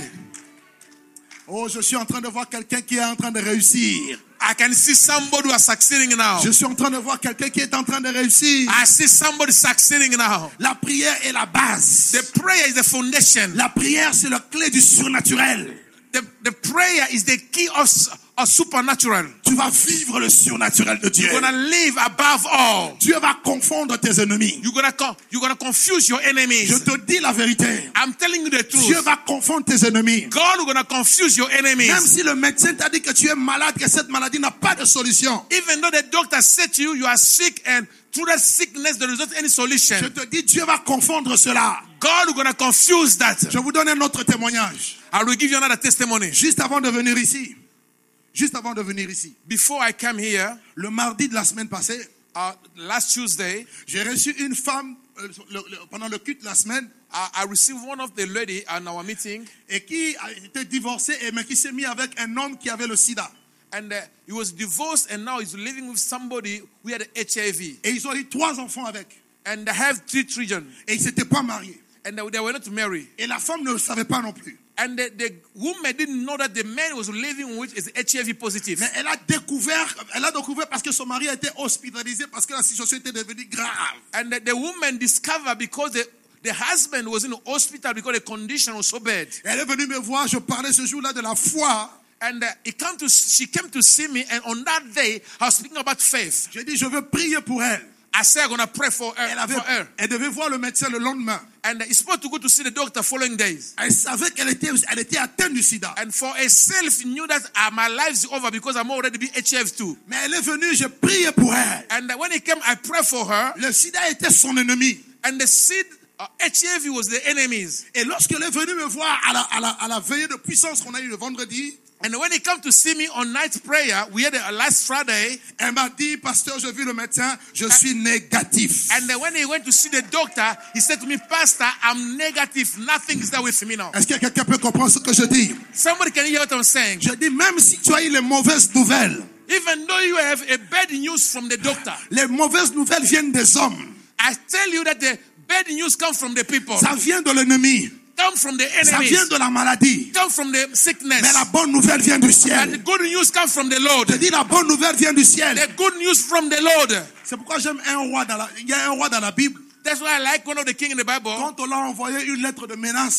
Oh, je suis en train de voir quelqu'un qui est en train de réussir. I can see somebody who is succeeding now. Je suis en train de voir quelqu'un qui est en train de réussir. I see somebody succeeding now. La prière est la base. The prayer is the foundation. La prière, c'est la clé du surnaturel. The, the prayer is the key of, of supernatural. Tu vas vivre le surnaturel de Dieu. You're gonna live above all. Dieu va confondre tes ennemis. You're gonna con- you're gonna confuse your Je enemies. te dis la vérité. I'm telling you the Dieu truth. va confondre tes ennemis. God is gonna confuse your Même enemies. si le médecin t'a dit que tu es malade, que cette maladie n'a pas de solution. Even though the doctor said to you you are sick and through that sickness there is not any Je solution. te dis, Dieu va confondre cela. God is gonna confuse that. Je vous donne un autre témoignage. I will give you another testimony. Juste avant de venir ici. Juste avant de venir ici. Before I came here, Le mardi de la semaine passée, uh, last Tuesday, j'ai reçu une femme euh, le- le- pendant le culte de la semaine I, I received one of the lady at our meeting, et qui a été divorcée et mais qui s'est mis avec un homme qui avait le sida. and uh, he was divorced, and now he's living with somebody who had H I V, Et ils ont eu trois enfants avec. and they have three children, Et ils s'étaient pas mariés. and they, they were not married. Et la femme ne le savait pas non plus. And the, the woman didn't know that the man he was living with is H I V positive. Mais elle a découvert, elle a découvert parce que son mari a été hospitalisé parce que la situation était devenue grave. And the, the woman discovered because the, the husband was in the hospital because the condition was so bad. Elle est venue me voir, je parlais ce jour-là de la foi. And uh, he come to, she came to see me, and on that day, I was speaking about faith. J'ai dit, je veux prier pour elle. I said, I'm going to pray for her. Elle, avait, For her. elle devait voir le médecin le lendemain. And he's supposed to go to see the doctor following days. Elle savait qu'elle était, elle était atteinte du sida. And for herself, knew that uh, my life's over because I'm already be H I V too. Mais elle est venue, je priais pour elle. And uh, when he came, I prayed for her. Le sida était son ennemi. And the seed, uh, H I V was the enemies. Et lorsqu'elle est venue me voir à la, à la, à la veillée de puissance qu'on a eu le vendredi, And when he come to see me on night prayer, we had a last Friday. elle m'a dit, pasteur, j'ai vu le médecin, je suis négatif. And then when he went to see the doctor, he said to me, Pastor, I'm negative. Nothing is there with me now. Est-ce que quelqu'un peut comprendre ce que je dis? Somebody can hear what I'm saying? Je dis, même si tu as eu les mauvaises nouvelles, Even though you have a bad news from the doctor, les mauvaises nouvelles viennent des hommes. I tell you that the bad news come from the people, Ça vient de l'ennemi. come from the Ça enemies, vient de la maladie. come from the sickness. Mais la bonne nouvelle vient du And the ciel. good news come from the Lord. Je dis, la bonne nouvelle vient du ciel. The good news from the Lord. C'est pourquoi j'aime un roi dans la, il y a un roi dans la Bible. That's why I like one of the king in the Bible. Quand on l'a envoyé une lettre de menace,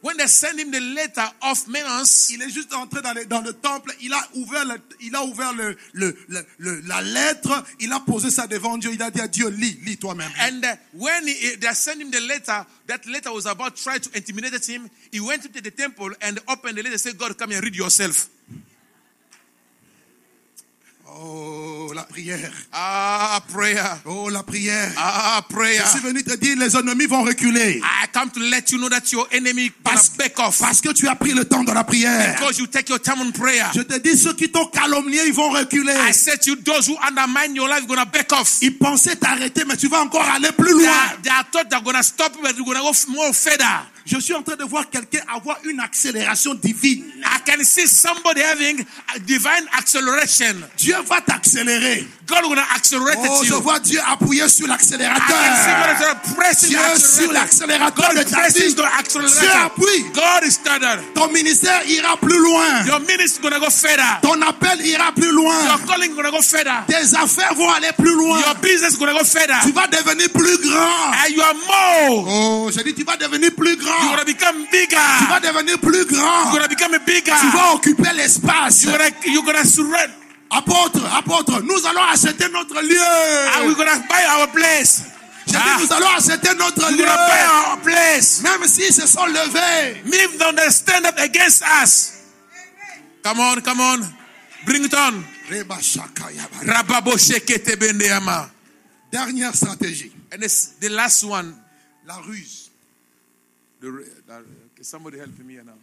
when they send him the letter of menace, il est juste entré dans le, dans le temple, il a ouvert, le, il a ouvert le, le, le, le, la lettre, il a posé ça devant Dieu, il a dit à Dieu, lis, lis toi-même. and uh, when he, they sent him the letter, that letter was about trying to intimidate him. He went to the temple and opened the letter and said, God, come and read yourself. Oh, la prière. Ah, prayer. Oh, la prière. Ah, prayer. Je suis venu te dire, les ennemis vont reculer. I come to let you know that your enemy Parce, gonna back off. parce que tu as pris le temps dans la prière. Because you take your time on prayer. Je te dis, ceux qui t'ont calomnié, ils vont reculer. I said to you, those who undermine your life, gonna back off. Ils pensaient t'arrêter, mais tu vas encore aller plus They loin. are, they are thought they're gonna stop, but you're gonna go f- more further. Je suis en train de voir quelqu'un avoir une accélération divine. I can see somebody having a divine acceleration. Dieu va t'accélérer. God will accelerate Oh, it je you. vois Dieu appuyer sur I can see God l'accélérateur. is pressing Dieu the sur accelerator. l'accélérateur de God ta presses vie. the Dieu accelerator. appuie. God is standard. Ton ministère ira plus loin. Your ministry is gonna go further. Ton appel ira plus Your loin. calling is gonna go further. Tes affaires vont aller plus loin. Your business is gonna go further. Tu vas devenir plus grand. And you are more. Oh, j'ai dit, tu vas devenir plus You're grand. gonna become bigger. Tu vas devenir plus You're grand. gonna become bigger. Tu vas occuper l'espace. You're gonna, you're gonna surrender. Apôtre, apôtre, nous allons acheter notre And lieu. we're gonna buy our place. J'ai Ah, dit, nous allons acheter notre we're gonna buy lieu. our place. Même s'ils se sont levés. Même though they stand up against us. Come on, come on. Bring it on. Rababo shekete bendeyama. Dernière stratégie, And it's the last one. la ruse. The, the, okay, somebody help me here now.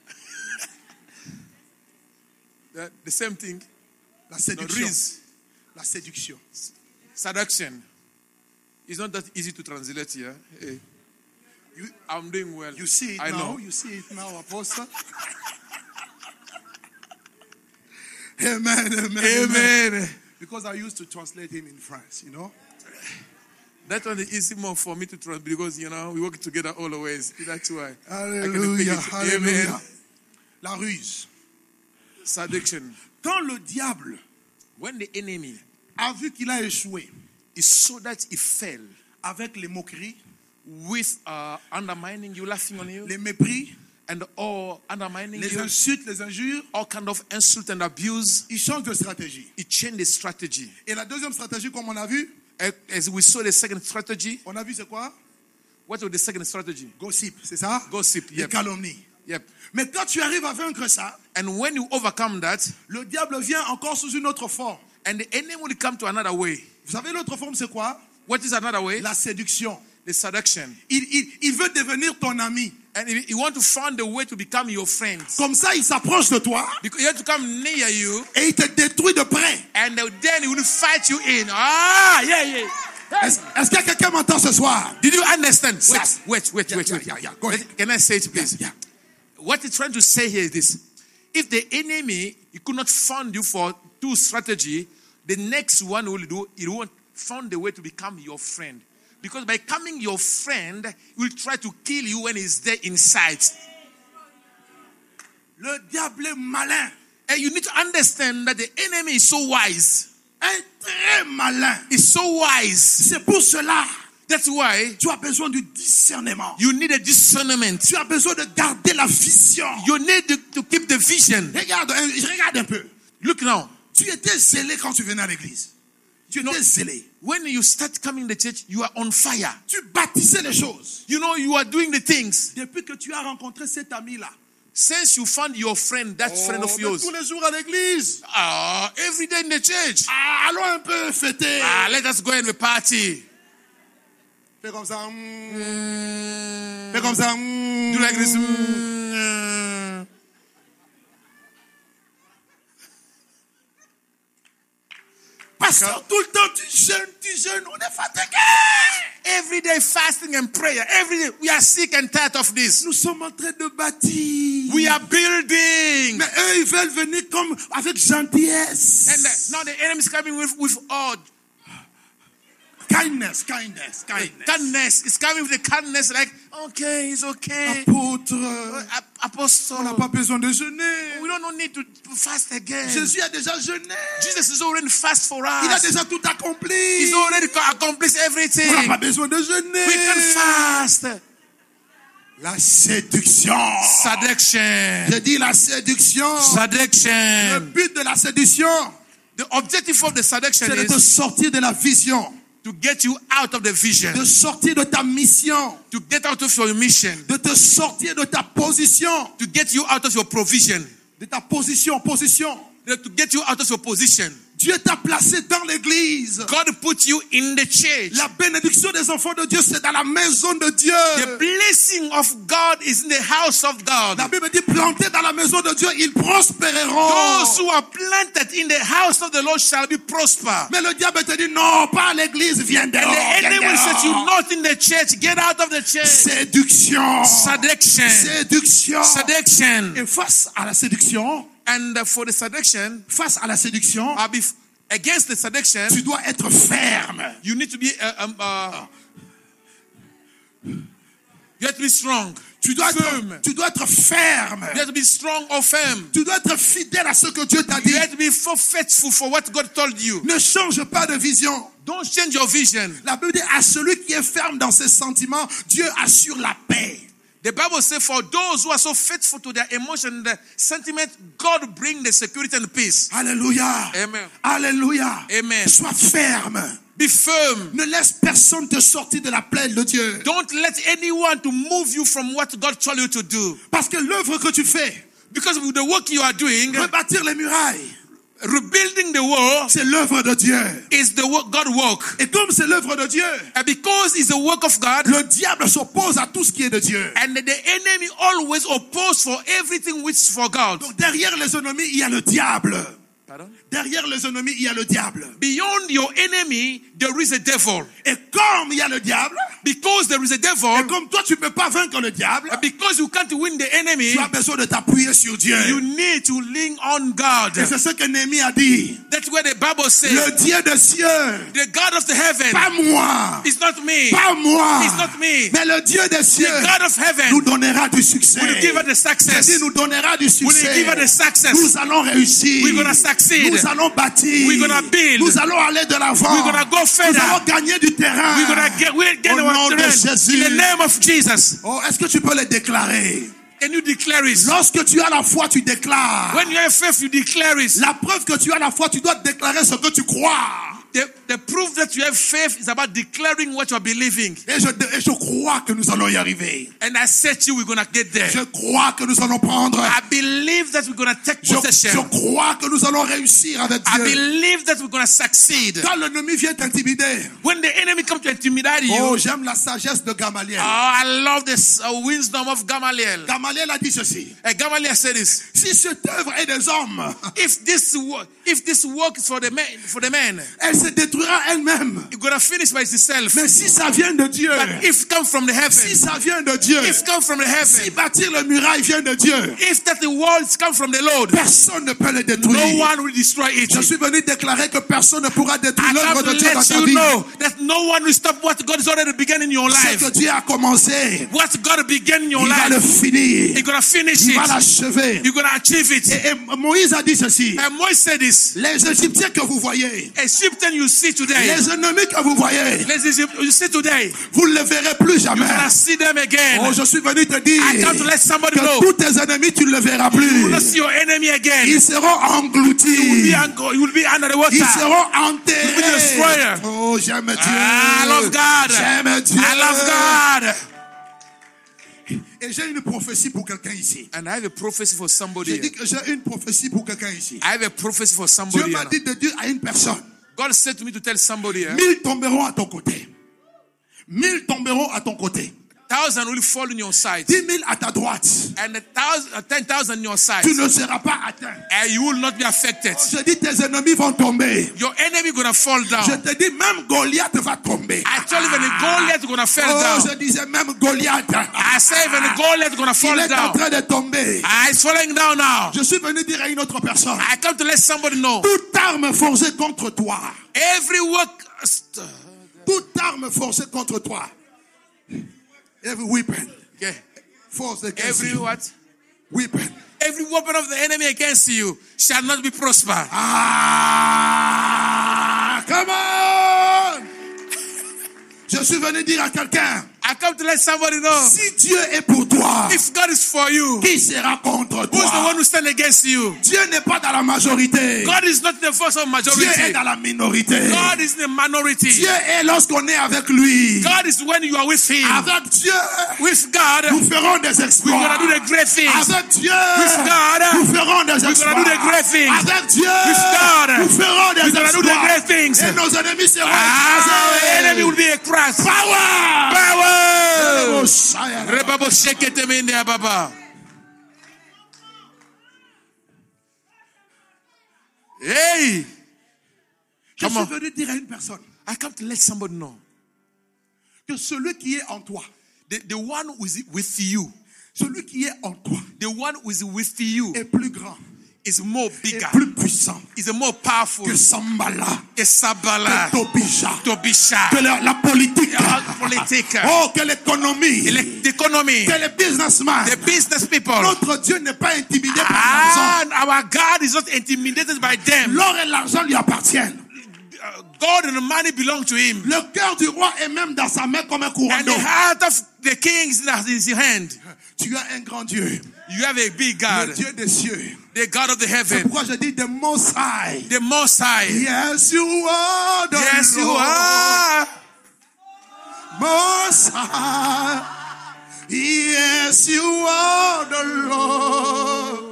the, the same thing. La No, séduction. ruse. La séduction. Seduction. It's not that easy to translate here. Hey, You, I'm doing well. you see it I now. know. You see it now, apostle. Amen, amen, amen. Amen. Because I used to translate him in France, you know. That one is easy more for me to translate because, you know, we work together always. That's why. I can Alléluia, repeat it. alléluia. Amen. La ruse. Seduction. Quand le diable When the enemy a vu qu'il a échoué is so that he fell avec les moqueries, with uh, undermining you, laughing on you, les mépris, and all undermining les you, insultes, les injures, all kind of insult and abuse, il change de stratégie. he changed his strategy. Et la deuxième stratégie, comme on a vu, As we saw the second strategy, on a vu c'est quoi? what was the second strategy? Gossip, c'est ça? Gossip, Les yep. calomnies. Yep. Mais quand tu arrives à vaincre ça, And when you overcome that, le diable vient encore sous une autre forme. and the enemy will come to another way. Vous savez, l'autre forme, c'est quoi? What is another way? La séduction. The seduction. Il, il, il veut devenir ton ami. And he, he want to find a way to become your friend. Comme ça, il s'approche de toi Because he have to come near you, et il te détruit de près. and then he will fight you in. Ah, yeah, yeah. Est-ce est-ce que quelqu'un m'entend ce soir? Did you understand? Wait, Ça- wait, wait, Yeah, wait, yeah, wait. yeah, yeah. Go ahead. Can I say it, please? Yeah. What he's trying to say here is this. If the enemy, he could not find you for two strategy, the next one will do, he will find a way to become your friend. Because by becoming your friend, he will try to kill you when he's there inside. Le diable est malin. And you need to understand that the enemy is so wise. Un très malin. He's so wise. C'est pour cela, That's why tu as besoin du discernement. you need a discernment. Tu as besoin de garder la vision. You need to, to keep the vision. Regarde, hein, regarde un peu. Look now. Tu étais zélé quand tu venais à l'église. Tu étais Non. zélé. When you start coming to church, you are on fire. Tu bâtissais les choses. You know, you are doing the things. Depuis que tu as rencontré cet ami-là. Since you found your friend, that friend of mais yours, tous les jours à l'église. ah, every day in the church, Ah, allons un peu fêter. ah, let us go and party. Fais comme ça. mm. Mm, Fais comme ça. mm. do like this. Mm, Pasteur, tout le temps tu jeûnes, tu jeûnes, on est fatigué. every day fasting and prayer. Every day we are sick and tired of this. Nous sommes en train de bâtir. We are building. Mais eux, ils veulent venir comme avec gentillesse. And uh, now the enemy is coming with with all Kindness, kindness, kindness. kindness. It's coming with the kindness, like okay, it's okay. Apôtre, Uh, Apostle, on n'a pas besoin de jeûner. we don't need to to fast again. Jésus a déjà jeûné. Jesus is already fast for Il a us. déjà tout accompli. He's already accomplished On n'a everything. pas besoin de jeûner. We can fast. La séduction. Seduction. Je dis la séduction. Le Seduction. but de la séduction, The objective of the seduction c'est de te is sortir de la vision, to get you out of the vision, de sortir de ta mission, to get out of your mission, de te sortir de ta position, to get you out of your provision, de ta position, position. to get you out of your position. Dieu t'a placé dans l'église. God put you in the church. La bénédiction des enfants de Dieu, c'est dans la maison de Dieu. The blessing of God is in the house of God. La Bible dit, plantés dans la maison de Dieu, ils prospéreront. Those who are planted in the house of the Lord shall be prosper. Mais le diable te dit, non, pas à l'église, viens dehors. And the viens enemy will say to you, dehors. not in the church, get out of the church. Séduction. Seduction. Séduction. Seduction. Et face à la séduction, And uh, for the seduction, face à la séduction, uh, bef- against the seduction, tu dois être ferme. you need to be uh, um, uh, you have to be strong. Tu dois, Firm. être, tu dois être ferme. You have to be strong or firm. Tu dois être fidèle à ce que Dieu t'a dit. You have to be so faithful for what God told you. Ne change pas de vision. Don't change your vision. La Bible dit, à celui qui est ferme dans ses sentiments, Dieu assure la paix. The Bible says, for those who are so faithful to their emotion and their sentiment, God bring the security and peace. Alléluia. Amen. Alléluia. Amen. Sois ferme. Be firm. Ne laisse personne te sortir de la plaine de Dieu. Don't let anyone to move you from what God told you to do. Parce que l'œuvre que tu fais, Because with the work you are doing, rebâtir les murailles, rebuilding the wall c'est l'œuvre de Dieu. is the work, God work. Et comme c'est l'œuvre de Dieu, And because it's the work of God, le diable s'oppose à tout ce qui est de Dieu. and the enemy always oppose for everything which is for God. Donc derrière les ennemis, il y a le diable. Pardon? Derrière les ennemis, il y a le diable. Beyond your enemy, there is a devil. Et comme il y a le diable, Because there is a et devil, comme toi tu ne peux pas vaincre le diable, and because you can't win the enemy, tu as besoin de t'appuyer sur Dieu. you need to lean on God. Et c'est ce que Néhémie a dit. That's where the Bible says, Le Dieu des cieux, the God of the heaven, pas moi, it's not me, pas moi, it's not me, mais le Dieu des cieux the God of nous heaven donnera du succès. will give us the C'est-à-dire, success. nous donnera du Will succès. give us the success. Nous allons réussir. We're gonna succeed. Nous allons bâtir. We're gonna build. Nous allons aller de l'avant. We're gonna go Nous further. allons gagner du terrain. We're gonna get, we'll get Au nom our de terrain. Jésus. In the name of Jesus. Oh, est-ce que tu peux le déclarer? Can you declare it? Lorsque tu as la foi, tu déclares. When you have faith, you declare it. La preuve que tu as la foi, tu dois déclarer ce que tu crois. The, the proof that you have faith is about declaring what you are believing. Et je, et je crois que nous allons y arriver. And I said to you, we're gonna get there. Je crois que nous allons prendre. I believe that we're gonna take Je, possession. je crois que nous allons réussir avec I Dieu. believe that we're gonna succeed. Quand l'ennemi vient t'intimider. When the enemy comes to intimidate you, Oh, j'aime la sagesse de Gamaliel. oh, I love this uh, wisdom of Gamaliel. Gamaliel a dit ceci. Uh, Gamaliel said this: Si cette œuvre est des hommes, If this work, if this work is for the man, for the man, elle se détruira elle-même. it's gonna finish by itself. Mais si ça vient de Dieu, But if it comes from the si heaven, ça vient de Dieu, if it comes from the si heaven, bâtir le muraille vient de Dieu, if that the walls come from the Lord, personne ne peut le détruire. no one will destroy it. Je suis venu déclarer que personne ne pourra détruire I l'œuvre come de to Dieu dans let ta you vie. know that no one will stop what God has already begun in your Ce life. que Dieu a commencé, What God began in your il va le life, finir. He's gonna finish Il va it. l'achever. You're gonna achieve it. Et, et Moïse a dit ceci. And Moses said this: Les Égyptiens que vous voyez, Egyptian you see today, les ennemis que vous voyez, les Egypt you see today, vous ne les verrez plus jamais. you're gonna see them again. Oh, je suis venu te dire I come to let somebody know. que tous tes ennemis, tu ne les verras You will plus. not see your enemy again. Ils seront You will be, engloutis. un- you will be under the water. Ils seront You'll be enterrés. destroyer. Oh, j'aime Dieu. I love God. J'aime Dieu. I love God. Et j'ai une prophétie pour quelqu'un ici. And I have a prophecy for somebody J'ai dit here. que j'ai une prophétie pour quelqu'un ici. I have a prophecy for Dieu somebody m'a here. dit de dire à une personne, God said to me to tell somebody here, mille tomberont à ton côté. Mille tomberont à ton côté. thousand will fall in your side, Dix mille à ta droite. and a thousand, uh, ten thousand in your side, Tu ne seras pas atteint. and you will not be affected. Je dis tes ennemis vont tomber. Your enemy gonna fall Je down. te dis même Goliath va tomber. I told you when the Goliath gonna fall Oh, down. je disais même Goliath. I say when the Goliath gonna Il fall est en down. train de tomber. Ah, it's falling down now. Je suis venu dire à une autre personne. I come to let somebody know. Toute arme forgée contre toi. Every work, Toute arme forgée contre toi. Every weapon. okay, Force against every you. what? Weapon. Every weapon of the enemy against you shall not be prosper. Ah, come on! Je suis venu dire à quelqu'un. I I come to let somebody know. Si Dieu est pour toi, If God is for you, qui sera contre who's the toi? one who stand against you? Dieu n'est pas dans la majorité. God is not the force of Dieu majority. est dans la minorité. God is the minority. Dieu est lorsqu'on est avec lui. God is when you are with Him. Avec Dieu, With God, nous ferons des we're exploits. gonna do the great things. Avec Dieu, With God, nous ferons des we're exploits. gonna do the great things. Avec Dieu, With God, nous ferons des we're gonna do the exploits. great things. Et nos ennemis seront Ah, the enemy écrasés. will be a crash. Power! Power! Oh, Shaya. Rebabo shekete mende ababa. Hey! Je Come on. suis venu dire à une personne I come to let somebody know. que celui qui est en toi, The, the one who is with you, celui qui est en toi the one who is with you est plus grand, is more est bigger, plus puissant is more powerful. que Sambala, Isabala, que Tobisha, Tobisha, que la, la politique, la politique, oh, que l'économie, the economy, que les businessmen. the business people. Notre Dieu n'est pas intimidé par l'argent. And our God is not intimidated by them. L'or et l'argent lui appartiennent. Uh, God and the money belong to Him. Le cœur du roi est même dans sa main comme un courant And d'eau. the heart of the king is in his hand. Tu as un grand Dieu, You have a big le God, Dieu des cieux. the God of the C'est heaven, pourquoi je dis the Most High. the Most High. Yes, you are the Yes, you Lord. are. Most High. Yes, you are the Lord.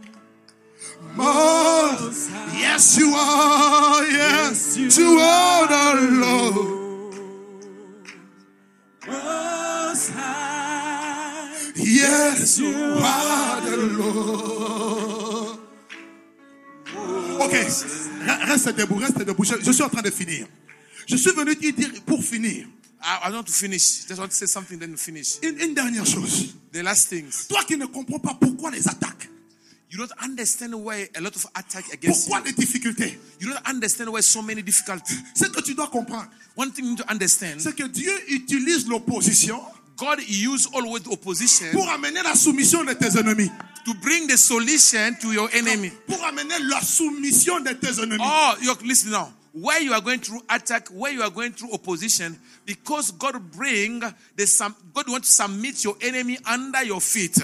Most. Yes, you are. Yes, you are the Lord. Most High. Yes, you are the Lord. Ok, reste debout, reste debout. Je, je suis en train de finir. Je suis venu te dire pour finir I, I want to finish. Just want to say something, then finish. une, une dernière chose. The last things. Toi qui ne comprends pas pourquoi les attaques, You don't understand why a lot of attack against pourquoi you. les difficultés. You don't understand why so many difficulties. Ce que tu dois comprendre, One thing you need to understand, c'est que Dieu utilise l'opposition God used always opposition pour amener la soumission de tes ennemis. to bring the solution to your enemy. Pour amener la soumission de tes ennemis. Oh, you listen now. Where you are going through attack, where you are going through opposition, because God bring the sum, God wants to submit your enemy under your feet.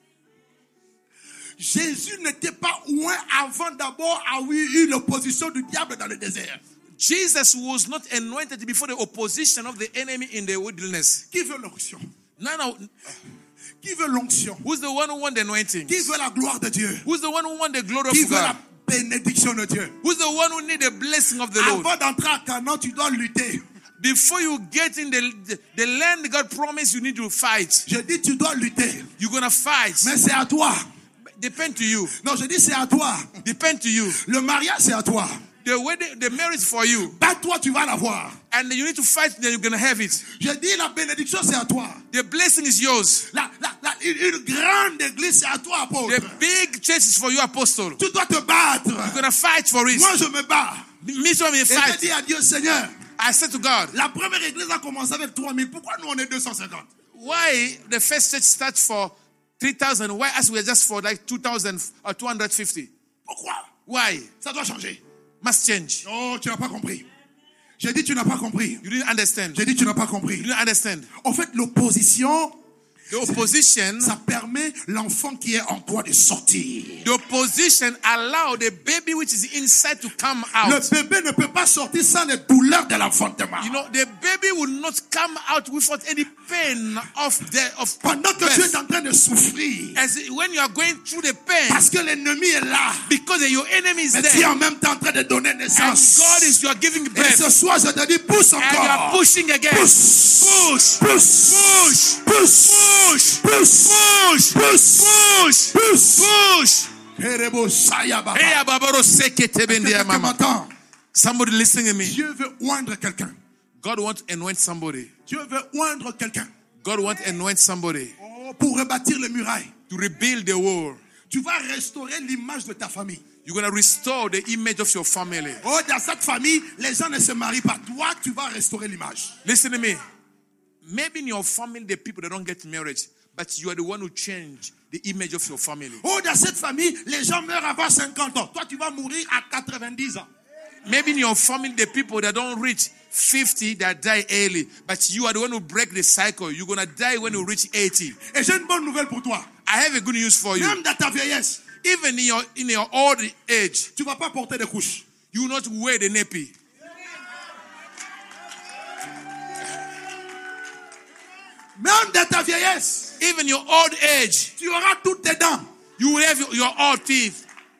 Jésus n'était pas loin avant d'abord avoir eu l'opposition du diable dans le désert. Jesus was not anointed before the opposition of the enemy in the wilderness. Qui veut l'onction? No, no. Qui veut l'onction? Who's the one who won the anointing? Qui veut la gloire de Dieu? Who's the one who won the glory Qui of veut la God? bénédiction de Dieu? Who's the one who need the blessing of the Lord? Avant d'entrer à Canaan, tu dois lutter. Before you get in the, the, the land God promised, you need to fight. Je dis tu dois lutter. You're going to fight. Mais c'est à toi. Depend to you. Non, je dis c'est à toi. Depend to you. Le mariage c'est à toi. The wedding, the marriage for you. Bats-toi, tu vas l'avoir. And you need to fight, then you're going to have it. Je dis la bénédiction c'est à toi. The blessing is yours. La, la, la, une, une grande église c'est à toi, apôtre. The big church is for you, apostle. Tu dois te battre. You're going to fight for it. Moi je me bats. Me too, I'm in Et je fight. dis à Dieu, Seigneur, I said to God, la première église a commencé avec trois mille. Pourquoi nous on est deux cent cinquante? why the first church starts for three thousand? Why us we're just for like two thousand or two hundred fifty? Pourquoi? Why? Ça doit changer. Must change. Non, tu n'as pas compris. J'ai dit tu n'as pas compris. You didn't understand. J'ai dit tu n'as pas You compris. didn't understand. En fait, l'opposition, The opposition, ça permet l'enfant qui est en toi de sortir. the opposition allow the baby which is inside to come Le out. bébé ne peut pas sortir sans les douleurs de l'enfantement. You know, the baby will not come out without any pain of the of Pendant que tu birth. es en train de souffrir, As when you are going through the pain, parce que l'ennemi est là, because your enemy is mais tu es there, en même temps en train de donner and naissance. God is you are giving Et ce birth, soir, je te dis, pousse and you are encore. pushing again. Pousse. Push. Pousse. Push. Pousse. Push. Pousse. Push. Pousse. Push. Pousse. Push. Kerebo Shaya Baba. Hey, Ababaro Sekete Bendia Quelqu'un qui Mama. m'entend? Somebody listening to me. Dieu veut oindre quelqu'un. God wants to anoint somebody. Dieu veut oindre quelqu'un. God wants to anoint somebody Oh, pour rebâtir les murailles. to rebuild the wall. Tu vas restaurer l'image de ta famille. You're going to restore the image of your family. Oh, dans cette famille, les gens ne se marient pas. Toi, tu vas restaurer l'image. Listen to me. Maybe in your family, the people that don't get married, but you are the one who change the image of your family. Oh, dans cette famille, les gens meurent avant cinquante ans. Toi, tu vas mourir à quatre-vingt-dix ans. Maybe in your family, the people that don't reach fifty, they die early. But you are the one who break the cycle. You're going to die when you reach eighty. Et j'ai une bonne nouvelle pour toi. I have a good news for you. Même dans ta vieillesse, Even in your, in your old age, tu ne vas pas porter des couches. you will not wear the nappy. Même dans ta vieillesse, Even your old age, tu auras toutes tes dents. you will have your, your old teeth.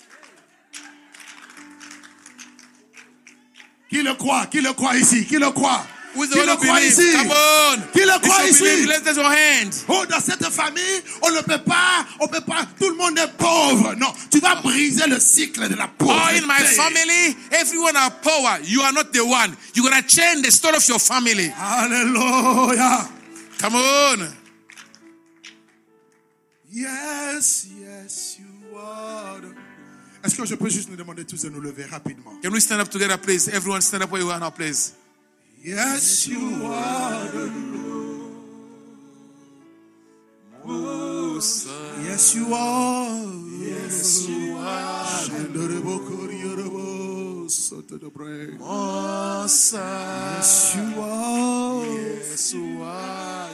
Qui le croit? Qui le croit ici? Qui le croit? Who's the Qui one le who croit believes? ici? Come on. Qui le If croit you ici? believe, let's raise your hand. Oh, dans cette famille, on ne peut pas, on peut pas, tout le monde est pauvre. Non, tu vas briser le cycle de la Oh, pauvreté. in my family, everyone have power. You are not the one. You're going to change the story of your family. Alléluia. Come on. Yes, yes, you are. the- Est-ce que je peux juste nous demander tous de nous lever rapidement? Can we stand up together, please? Everyone stand up where you are now, please. Yes, you are. the- Yes, you are. Yes, you are. Yes, you are. Yes, you are.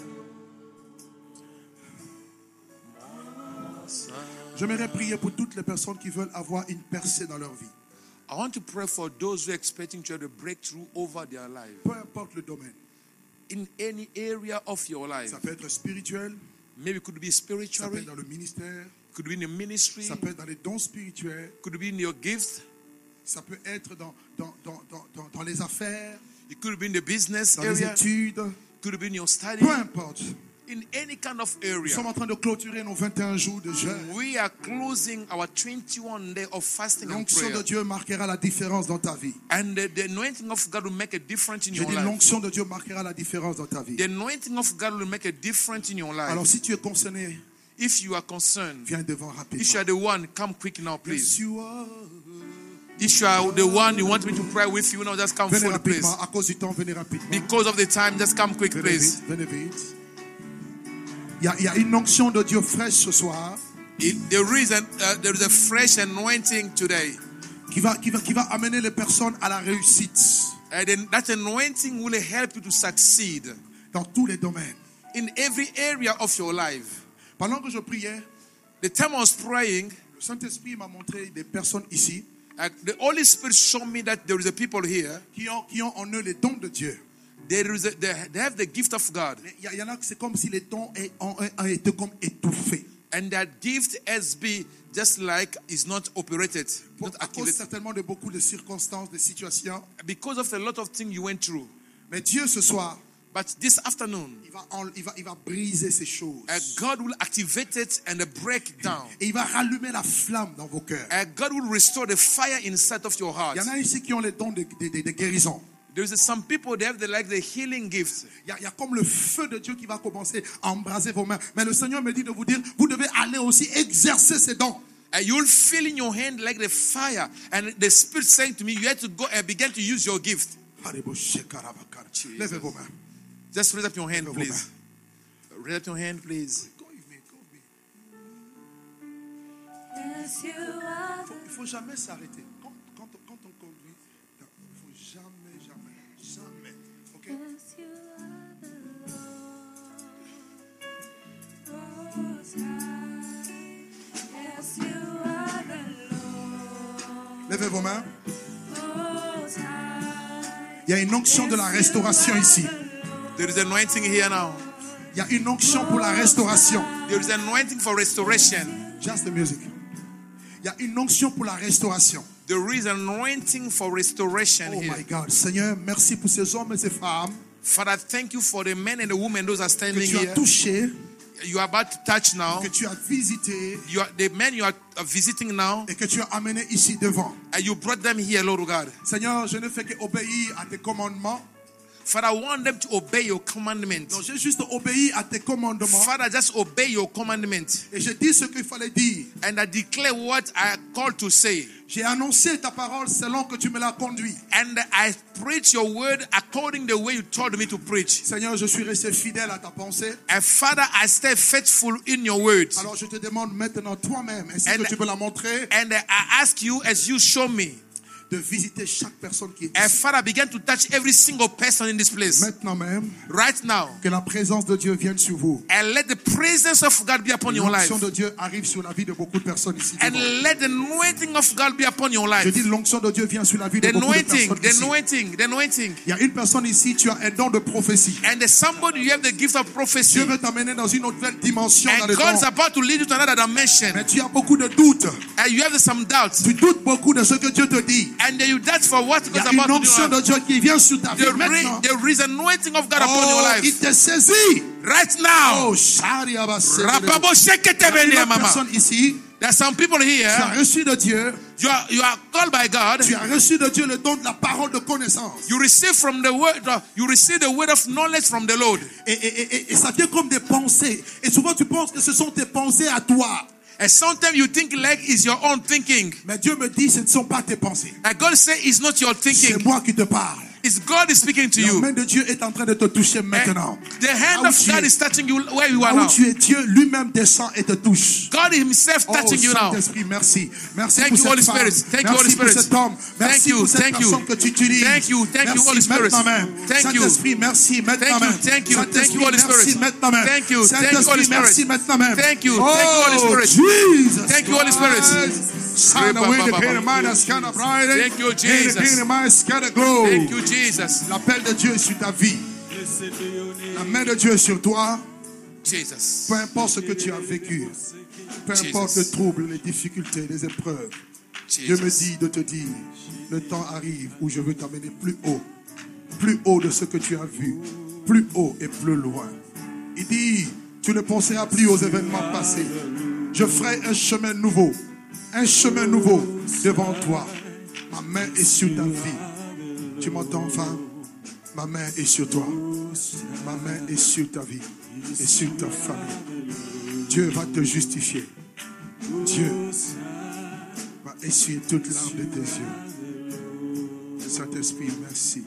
J'aimerais prier pour toutes les personnes qui veulent avoir une percée dans leur vie. I want to pray for those who are expecting to have a breakthrough over their life. Peu importe le domaine. In any area of your life. Ça peut être spirituel, Maybe it could be ça peut spiritually, être dans le ministère, could be in the ministry, ça peut être dans les dons spirituels, could be in your gift, ça peut être dans, dans, dans, dans, dans, dans les affaires, it could be in the business dans les area, études. could be in your study, Peu importe. in any kind of Nous area. sommes en train de clôturer nos vingt et un jours de jeûne. We are closing our twenty-one day of fasting and L'onction de prayer. Dieu marquera la différence dans ta vie. And the, the anointing of God will make a difference in J'ai your dit life. l'onction de Dieu marquera la différence dans ta vie. The anointing of God will make a difference in your Alors life. si tu es concerné, If you are concerned, viens devant if you are rapidement. the one, come quick now, Yes, please. you are. If you are the one you want me to pray with you now, just come Venez forward, please. rapidement. À cause du temps, venez rapidement. Because of the time, just come quick, Venez please. vite, venez vite. Il y, a, il y a une onction de Dieu fraîche ce soir It, there is an, uh, there is a fresh anointing today. qui va, qui va, qui va amener les personnes à la réussite And then that anointing will help you to succeed dans tous les domaines. in every area of your life. Pendant que je priais, The time I was praying, le Saint-Esprit m'a montré des personnes ici uh, the Holy Spirit showed me that there is a people here. qui ont, qui ont en eux les dons de Dieu. There is a, they, they have the gift of God, Mais il y, a- il y en a que c'est comme si les dons aient- ont, ont été comme étouffés. and that gift has been just like is not operated, Pour- not à cause activated, certainement de beaucoup de circonstances, de situations. because of a lot of things you went through. Mais Dieu ce soir, But this afternoon, il va, en- il va, il va briser ces choses. uh, God will activate it and uh, break down. Et il va rallumer la flamme dans vos cœurs. Uh, God will restore the fire inside of your heart. Il y en a ici qui ont les dons de, de, de- de guérison. There's some people they have the, like the healing gifts. Il y, a, il y a comme le feu de Dieu qui va commencer à embraser vos mains. Mais le Seigneur me dit de vous dire, vous devez aller aussi exercer ces dons. And you'll feel in your hand like the fire. And the Spirit saying to me, you have to go and begin to use your gift. Levez vos mains. Just raise up your hand, Levez vos please. Raise up your hand, please. Go with me, go with me. Yes, you are. Il ne faut jamais s'arrêter. Quand, quand, quand on conduit, il ne faut jamais, jamais, jamais. Ok? Yes, you are the Lord Most High. Yes, you are the Lord Levez vos mains. Most High. Il y a une onction de la restauration ici. There is anointing here now. Il y a une onction pour la restauration. There is anointing for restoration. Just the music. Il y a une onction pour la restauration. There is anointing for restoration Oh here. my God. Seigneur, merci pour ces hommes et ces femmes Father, thank you for the men and the women those are que standing tu as here. touchés, You are about to touch now. que tu as visités You are the men you are visiting now, et que tu as amenés ici devant. and you brought them here, Lord God. Seigneur, je ne fais qu'obéir à tes commandements. Father, I want them to obey your commandments. Non, j'ai juste obéi à tes commandements Father, just obey your commandment. et j'ai dit ce qu'il fallait dire. And I declare what I called to say. J'ai annoncé ta parole selon que tu me l'as conduit. And I preach your word according the way you told me to preach. Seigneur, je suis resté fidèle à ta pensée. And Father, I stay faithful in your words. Alors je te demande maintenant toi-même, ainsi And- que tu me l'as montré, And I ask you as you show me, de visiter chaque personne qui est And ici. Father, begin to touch every single person in this place. Maintenant même, Right now. que la présence de Dieu vienne sur vous. And let the presence of God be upon your life. L'onction de Dieu arrive sur la vie de beaucoup de personnes ici. And let the anointing of God be upon your life. Je dis l'onction de Dieu vient sur la vie The de beaucoup de anointing, personnes the ici. anointing, the anointing. Il y a une personne ici, tu as un don de prophétie. And there's somebody, you have the gift of prophecy. Dieu veut t'amener dans une nouvelle dimension dans And le God is don. about to lead you to another dimension. Mais tu as beaucoup de doutes. And you have some doubts. Tu doutes beaucoup de ce que Dieu te dit. And then you doubt for what Il God y is a une about to onction do. de Dieu qui vient sur ta vie There maintenant. is, there is anointing of God upon your Oh, il life. te saisit. Right now. Oh, Shari Abasé. Rapabo Il y a sheketebele, une autre mama. personne ici. There are some people Tu as here. reçu de Dieu. You are, you are called by God. Tu as reçu de Dieu le don de la parole de connaissance. You receive from the word. uh, You receive the word of knowledge from the Lord. Et, et, et, et ça vient comme des pensées. Et souvent tu penses que ce sont tes pensées à toi. And sometimes you think like it's your own thinking. Mais Dieu me dit, ce ne sont pas tes pensées. And God says it's not your C'est thinking. moi qui te parle. It's God is speaking to La you. main de Dieu est en train de te toucher maintenant. The hand Là où of tu God es. is touching you where you are Là où now. tu es, Dieu lui-même descend et te touche. God himself Oh, touching you now. Saint-Esprit, merci. Merci Thank pour you, cette Holy femme. Spirit. Thank you, Merci Holy pour Spirit. cet homme. Merci Thank you, pour cette thank you. personne que tu utilises. Thank you, thank you, merci Holy Spirit. maintenant même. Thank you. Saint-Esprit, merci maintenant Thank you, même. thank you, Saint-Esprit, thank you, Holy merci Spirit. maintenant même. Thank you, thank you, Saint-Esprit, Holy Spirit. merci maintenant même. Thank you, Oh, thank you, Holy Spirit. Jesus Thank you, Holy Spirit. Sign away the pain of mine that's kind of Friday. Thank you, And the pain Jesus. of mine is kind of glow. Thank you, Jesus. L'appel de Dieu est sur ta vie. La main de Dieu est sur toi. Jesus. Peu importe ce que tu as vécu, peu importe le trouble, les difficultés, les épreuves, Dieu me Jesus. dit de te dire, le temps arrive où je veux t'amener plus haut, plus haut de ce que tu as vu, plus haut et plus loin. Il dit, tu ne penseras plus aux événements passés. Je ferai un chemin nouveau, un chemin nouveau devant toi. Ma main est sur ta vie. Tu m'entends, femme? Ma main est sur toi. Ma main est sur ta vie et sur ta famille. Dieu va te justifier. Dieu va essuyer toute larme de tes yeux. Saint-Esprit, merci.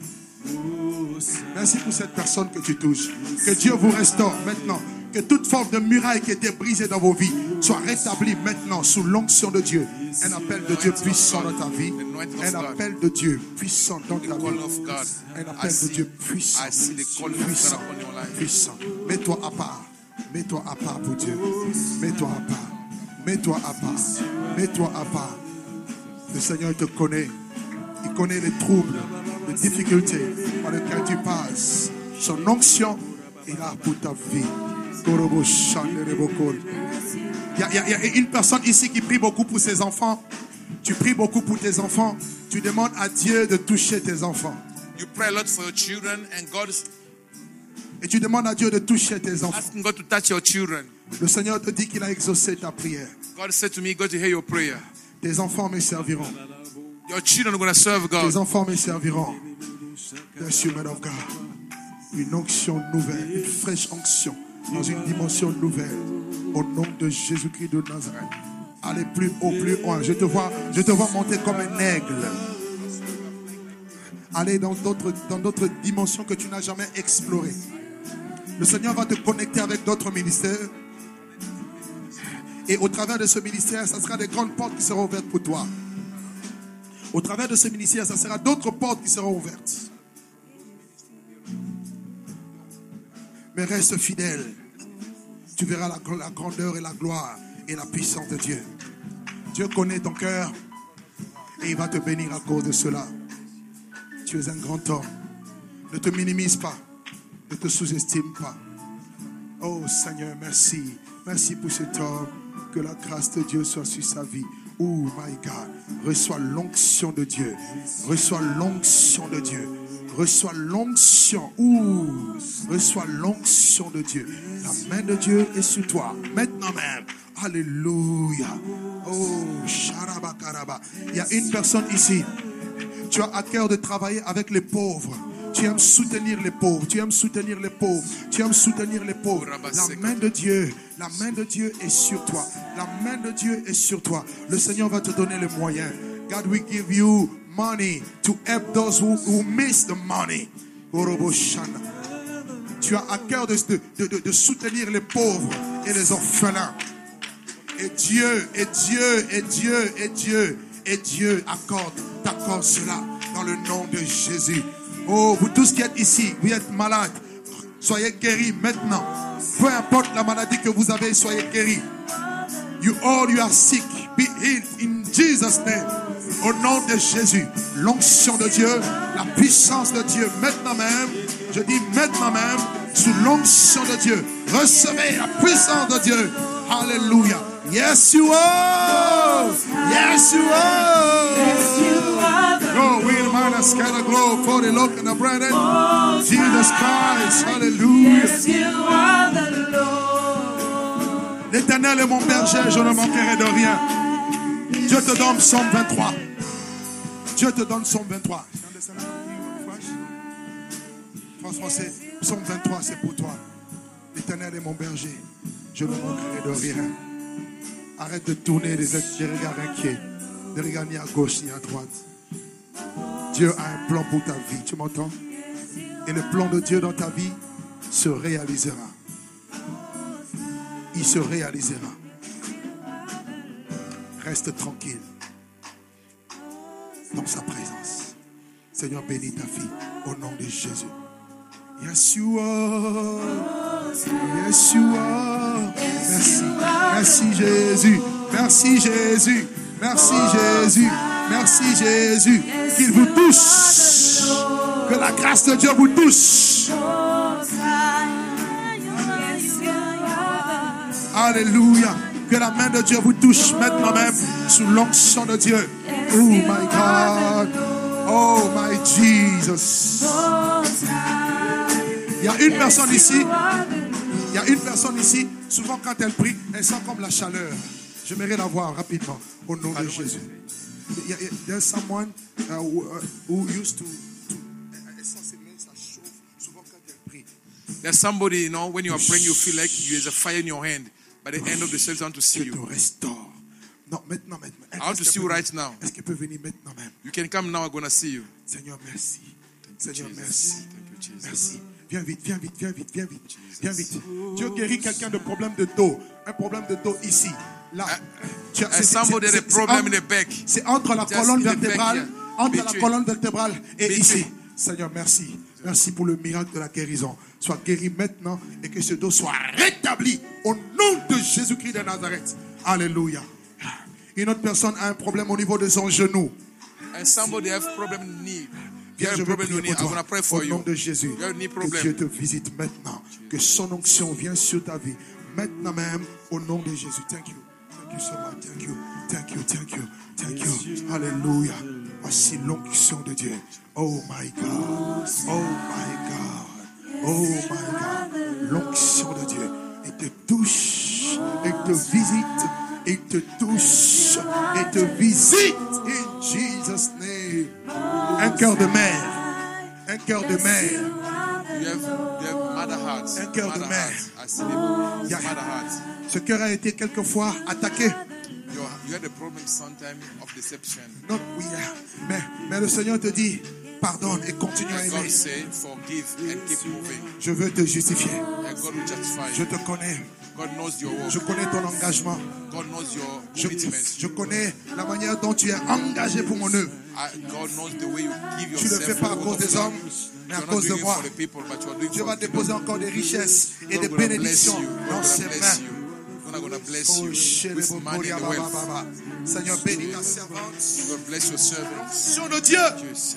Merci pour cette personne que tu touches. Que Dieu vous restaure maintenant. Que toute forme de muraille qui était brisée dans vos vies soit rétablie maintenant sous l'onction de Dieu. Un appel de Dieu puissant dans ta vie. Un appel de Dieu puissant dans ta vie. Un appel de Dieu puissant. Puissant. Puissant. Mets-toi à part. Mets-toi à part pour Dieu. Mets-toi à part. Mets-toi à part. Mets-toi à part. Le Seigneur te connaît. Il connaît les troubles, les difficultés par lesquelles tu passes. Son onction est là pour ta vie. Il y, a, il y a une personne ici qui prie beaucoup pour ses enfants. Tu pries beaucoup pour tes enfants. Tu demandes à Dieu de toucher tes enfants. You pray a lot for your children, and God is Et tu demandes à Dieu de toucher tes enfants. asking God to touch your children. Le Seigneur te dit qu'il a exaucé ta prière. God said to me, God to hear your prayer. Tes enfants me serviront. Your children are going to serve Tes God. enfants me serviront. Yes, man of God. Une onction nouvelle, une fraîche onction dans une dimension nouvelle. Au nom de Jésus-Christ de Nazareth. Allez plus haut, plus loin. Je te vois, je te vois monter comme un aigle. Allez dans d'autres, dans d'autres dimensions que tu n'as jamais explorées. Le Seigneur va te connecter avec d'autres ministères. Et au travers de ce ministère, ça sera des grandes portes qui seront ouvertes pour toi. Au travers de ce ministère, ça sera d'autres portes qui seront ouvertes. Mais reste fidèle. Tu verras la, la grandeur et la gloire et la puissance de Dieu. Dieu connaît ton cœur et il va te bénir à cause de cela. Tu es un grand homme. Ne te minimise pas. Ne te sous-estime pas. Oh Seigneur, merci. Merci pour cet homme. Que la grâce de Dieu soit sur sa vie. Oh my God. Reçois l'onction de Dieu. Reçois l'onction de Dieu. Reçois l'onction. Ouh. Reçois l'onction de Dieu. La main de Dieu est sur toi. Maintenant même. Alléluia. Oh, Sharabakaraba. Il y a une personne ici. Tu as à cœur de travailler avec les pauvres. Tu aimes soutenir les pauvres. Tu aimes soutenir les pauvres. Tu aimes soutenir les pauvres. La main de Dieu, la main de Dieu est sur toi. La main de Dieu est sur toi. Le Seigneur va te donner les moyens. God will give you money to help those who, who miss the money. Tu as à cœur de, de, de, de soutenir les pauvres et les orphelins. Et Dieu, et Dieu, et Dieu, et Dieu, et Dieu accorde ta accorde cela dans le nom de Jésus. Oh, vous tous qui êtes ici, vous êtes malades, soyez guéris maintenant. Peu importe la maladie que vous avez, soyez guéris. You all you are sick, be healed in Jesus' name. Au nom de Jésus, l'onction de Dieu, la puissance de Dieu, maintenant même, je dis maintenant même, sous l'onction de Dieu, recevez la puissance de Dieu. Alléluia. Yes, you are. Yes, you are. Yes, you are the Go, will man and scatter glow for the Lord and the brethren. Jesus Christ. Hallelujah. Yes, you are the Lord. L'Éternel est mon berger, je ne manquerai de rien. Dieu te donne Psaume vingt-trois. Dieu te donne Psaume vingt-trois. Français, Psaume vingt-trois, c'est pour toi. L'Éternel est mon berger, je ne manquerai de rien. Arrête de tourner des, des regards inquiets, de regarder ni à gauche ni à droite. Dieu a un plan pour ta vie, tu m'entends? Et le plan de Dieu dans ta vie se réalisera. Il se réalisera. Reste tranquille dans sa présence. Seigneur, bénis ta fille au nom de Jésus. Yes, you are. Yes, you are. Merci. Merci, Jésus. Merci, Jésus. Merci, Jésus. Merci, Jésus. Qu'il vous touche. Que la grâce de Dieu vous touche. Alléluia. Que la main de Dieu vous touche maintenant même sous l'onction de Dieu. Oh my God. Oh my Jesus. Il y a une personne ici. Il y a une personne ici. Souvent quand elle prie, elle sent comme la chaleur. J'aimerais la voir rapidement au nom de Jésus. There's someone uh, who, uh, who used to, to elle sent ses mains, ça chauffe souvent quand elle prie. There's somebody, you know, when you are praying, you feel like there's a fire in your hand. By the end of the service, I want to see Je te you. restaure. Non, maintenant, maintenant. I want to see you right now. Est-ce qu'elle peut venir maintenant même? You can come now, I'm going to see you. Seigneur, merci. Thank you, Seigneur, Jesus. merci. Thank you, Jesus. Merci. Viens vite, viens vite, viens vite, viens vite. Viens vite. Dieu guérit quelqu'un de problème de dos. Un problème de dos ici. Là. Tu as- And c'est- somebody c'est- had a c'est- problem c'est in the back. C'est entre la Just colonne in the back vertébrale, here. entre la Between. colonne vertébrale et Between. ici. Seigneur, merci. Merci pour le miracle de la guérison. Sois guéri maintenant et que ce dos soit rétabli au nom de Jésus-Christ de Nazareth. Alléluia. Une autre personne a un problème au niveau de son genou. And somebody have problem in knee. You Viens, have je a veux problem in your prier knee. pour I'm going to toi. pray for Au nom you. de Jésus, You have a knee que problem. Dieu te visite maintenant. Que son onction vienne sur ta vie. Maintenant même, au nom de Jésus. Thank you. Thank you so much. Thank you. Thank you. Thank you. Thank you. Alléluia. Voici l'onction de Dieu. Oh my God. Oh my God. Oh my God. L'onction de Dieu. Il te touche. Il te visite. Il te touche. Il te visite. In Jesus' name. Un cœur de mère. Un cœur de mère. You have, you have mother heart. Un cœur de Mother mère. heart. I see them. Yeah. Mother heart. Ce cœur a été quelquefois attaqué. You, you had a problem sometime of deception. Non, oui, mais, mais le Seigneur te dit, pardonne et continue à And aimer. God say, forgive and keep moving. Je veux te justifier. And God will justify Je you. te connais. God knows your Je work. connais ton engagement. God knows your Je, commitment. je connais la manière dont tu es engagé pour mon œuvre. I- God knows the way you give Tu ne le yourself. fais pas à to cause des God. hommes, mais à You're not cause de doing it moi. for the people, but you are doing Dieu for va the déposer people. encore des richesses et des God gonna bless bénédictions you. dans God ses gonna bless mains. you. God gonna bless Oh, you chérie, with mon money and Baba, wealth. Baba. Seigneur, bénis ta servante. God bless your servants. Son de Dieu. Jesus.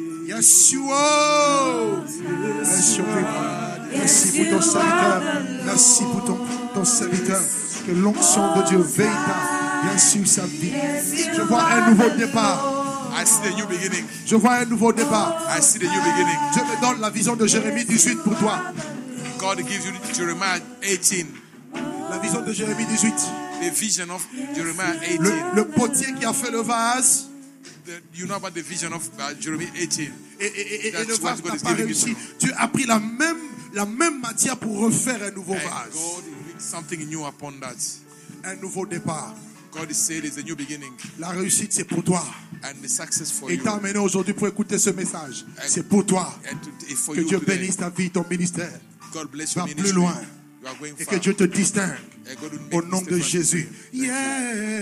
Yeshua. Bless your people. Merci pour ton serviteur. Merci pour ton, ton serviteur. Que l'onction de Dieu veille ta, bien sûr sa vie. Je vois un nouveau départ. I see the new beginning. Je vois un nouveau départ. I see the new beginning. Dieu me donne la vision de Jérémie dix-huit pour toi. God gives you Jeremiah eighteen. La vision de Jérémie dix-huit. The vision of Jeremiah Le, eighteen. le potier qui a fait le vase. The, you know about the vision of uh, Jeremiah eighteen. Et, et, et, et That's le what vase God n'a is pas giving you réussi. to know. Dieu a pris la même, la même matière pour refaire un nouveau And vase. God will something new upon that. Un nouveau départ. God is saying it's a new beginning. La réussite, c'est pour toi. And the success for Et you. t'a amené aujourd'hui pour écouter ce message. C'est pour toi. And to, for Que you Dieu today. bénisse ta vie, ton ministère. God bless Va your plus ministry. loin. You are going Et far. que Dieu te distingue. And God will make Au nom this de difference Jésus. for you. Yes,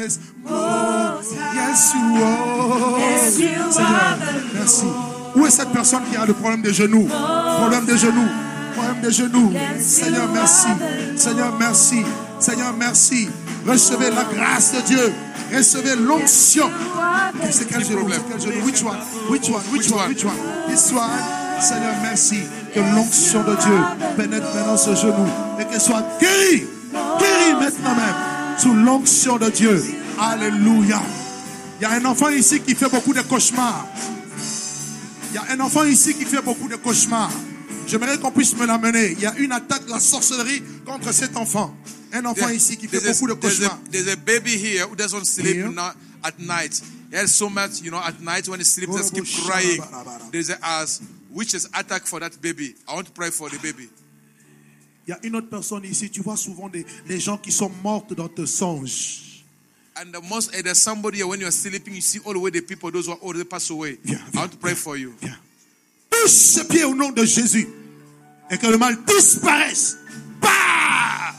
highest. Oh, yes, you are. Yes, you Seigneur, are the merci. Où est cette personne qui a le problème des genoux? Problème des genoux. Problème des genoux. Seigneur, merci. Seigneur, merci. Seigneur, merci. Recevez la grâce de Dieu. Recevez l'onction. C'est quel genou? C'est quel genou? Which one? Which one? Which one? Which one? This one. Seigneur, merci. Que l'onction de Dieu pénètre maintenant ce genou et qu'elle soit guérie. Guérie maintenant même. Sous l'onction de Dieu. Alléluia. Il y a un enfant ici qui fait beaucoup de cauchemars. Il y a un enfant ici qui fait beaucoup de cauchemars. J'aimerais qu'on puisse me l'amener. Il y a une attaque de la sorcellerie contre cet enfant. Un enfant There- ici qui fait there's, beaucoup a, de there's, cauchemars. a, there's a baby here who doesn't sleep Here. na- at night. He has so much, you know, at night when he sleeps, just keep Borobo crying. shalabara. There's a as witches attack for that baby. I want to pray for the baby. Il y a une autre personne ici. Tu vois souvent des, des gens qui sont mortes dans tes songes. And the most, uh, there's somebody here when you're sleeping, you see all the way the people, those who are already passed away. Viens, I viens, want to pray viens. for you. Viens. Touche ses pieds au nom de Jésus. Et que le mal disparaisse. Bah!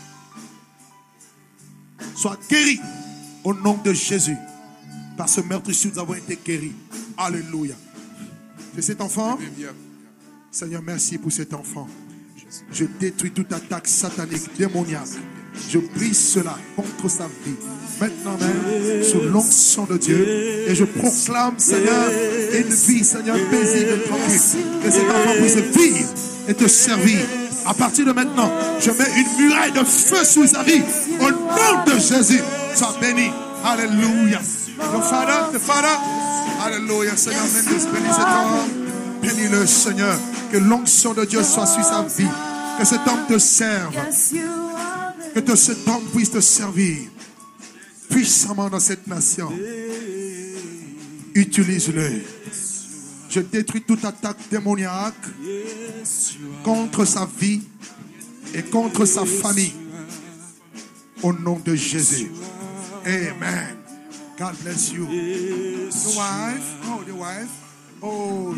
Sois guéri au nom de Jésus. Par ce meurtrissure, nous avons été guéris. Alléluia. C'est cet enfant. Yeah. Seigneur, merci pour cet enfant. Je détruis toute attaque satanique, démoniaque. Je brise cela contre sa vie. Maintenant même, sous l'onction de Dieu. Et je proclame, Seigneur, une vie, Seigneur, paisible et tranquille. Que cet enfant puisse vivre et te servir. À partir de maintenant, je mets une muraille de feu sous sa vie. Au nom de Jésus, sois béni. Alléluia. Le Father, le Father. Alléluia. Seigneur, bénis cet homme. Bénis-le, Seigneur. Que l'onction de Dieu soit sur sa vie. Que cet homme te serve. Yes, you are the Que te- cet homme puisse te servir puissamment dans cette nation. Utilise-le. Je détruis toute attaque démoniaque contre sa vie et contre sa famille. Au nom de Jésus. Amen. God bless you. The wife. Oh, the wife. Oh,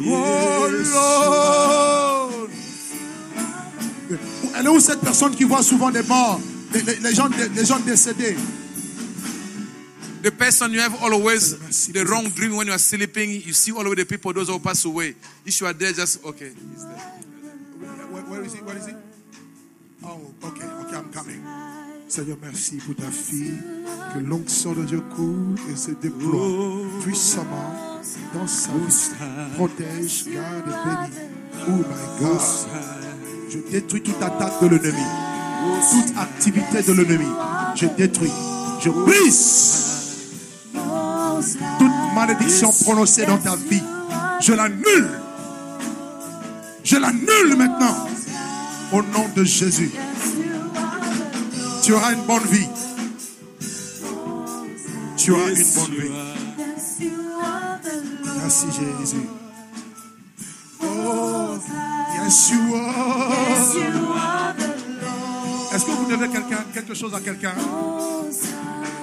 oh Lord. Elle est où cette personne qui voit souvent des morts, les, les- les gens, les gens décédés? The person you have always the wrong dream when you are sleeping, you see all of the people, those who pass away. If you are there, just okay. He's there. Where, where is he? Where is he? Oh, okay, okay, I'm coming. Seigneur, merci pour ta fille. Que l'onction de Dieu coule et se déploie puissamment dans sa vie. Protège, garde et bénis. Oh my God. Je détruis toute attaque de l'ennemi. Toute activité de l'ennemi. Je détruis. Je brise. Toute malédiction prononcée dans ta vie, je l'annule. Je l'annule maintenant. Au nom de Jésus. Tu auras une bonne vie. Tu auras une bonne vie. Merci Jésus. Oh, yes you are. Est-ce que vous devez quelqu'un, quelque chose à quelqu'un?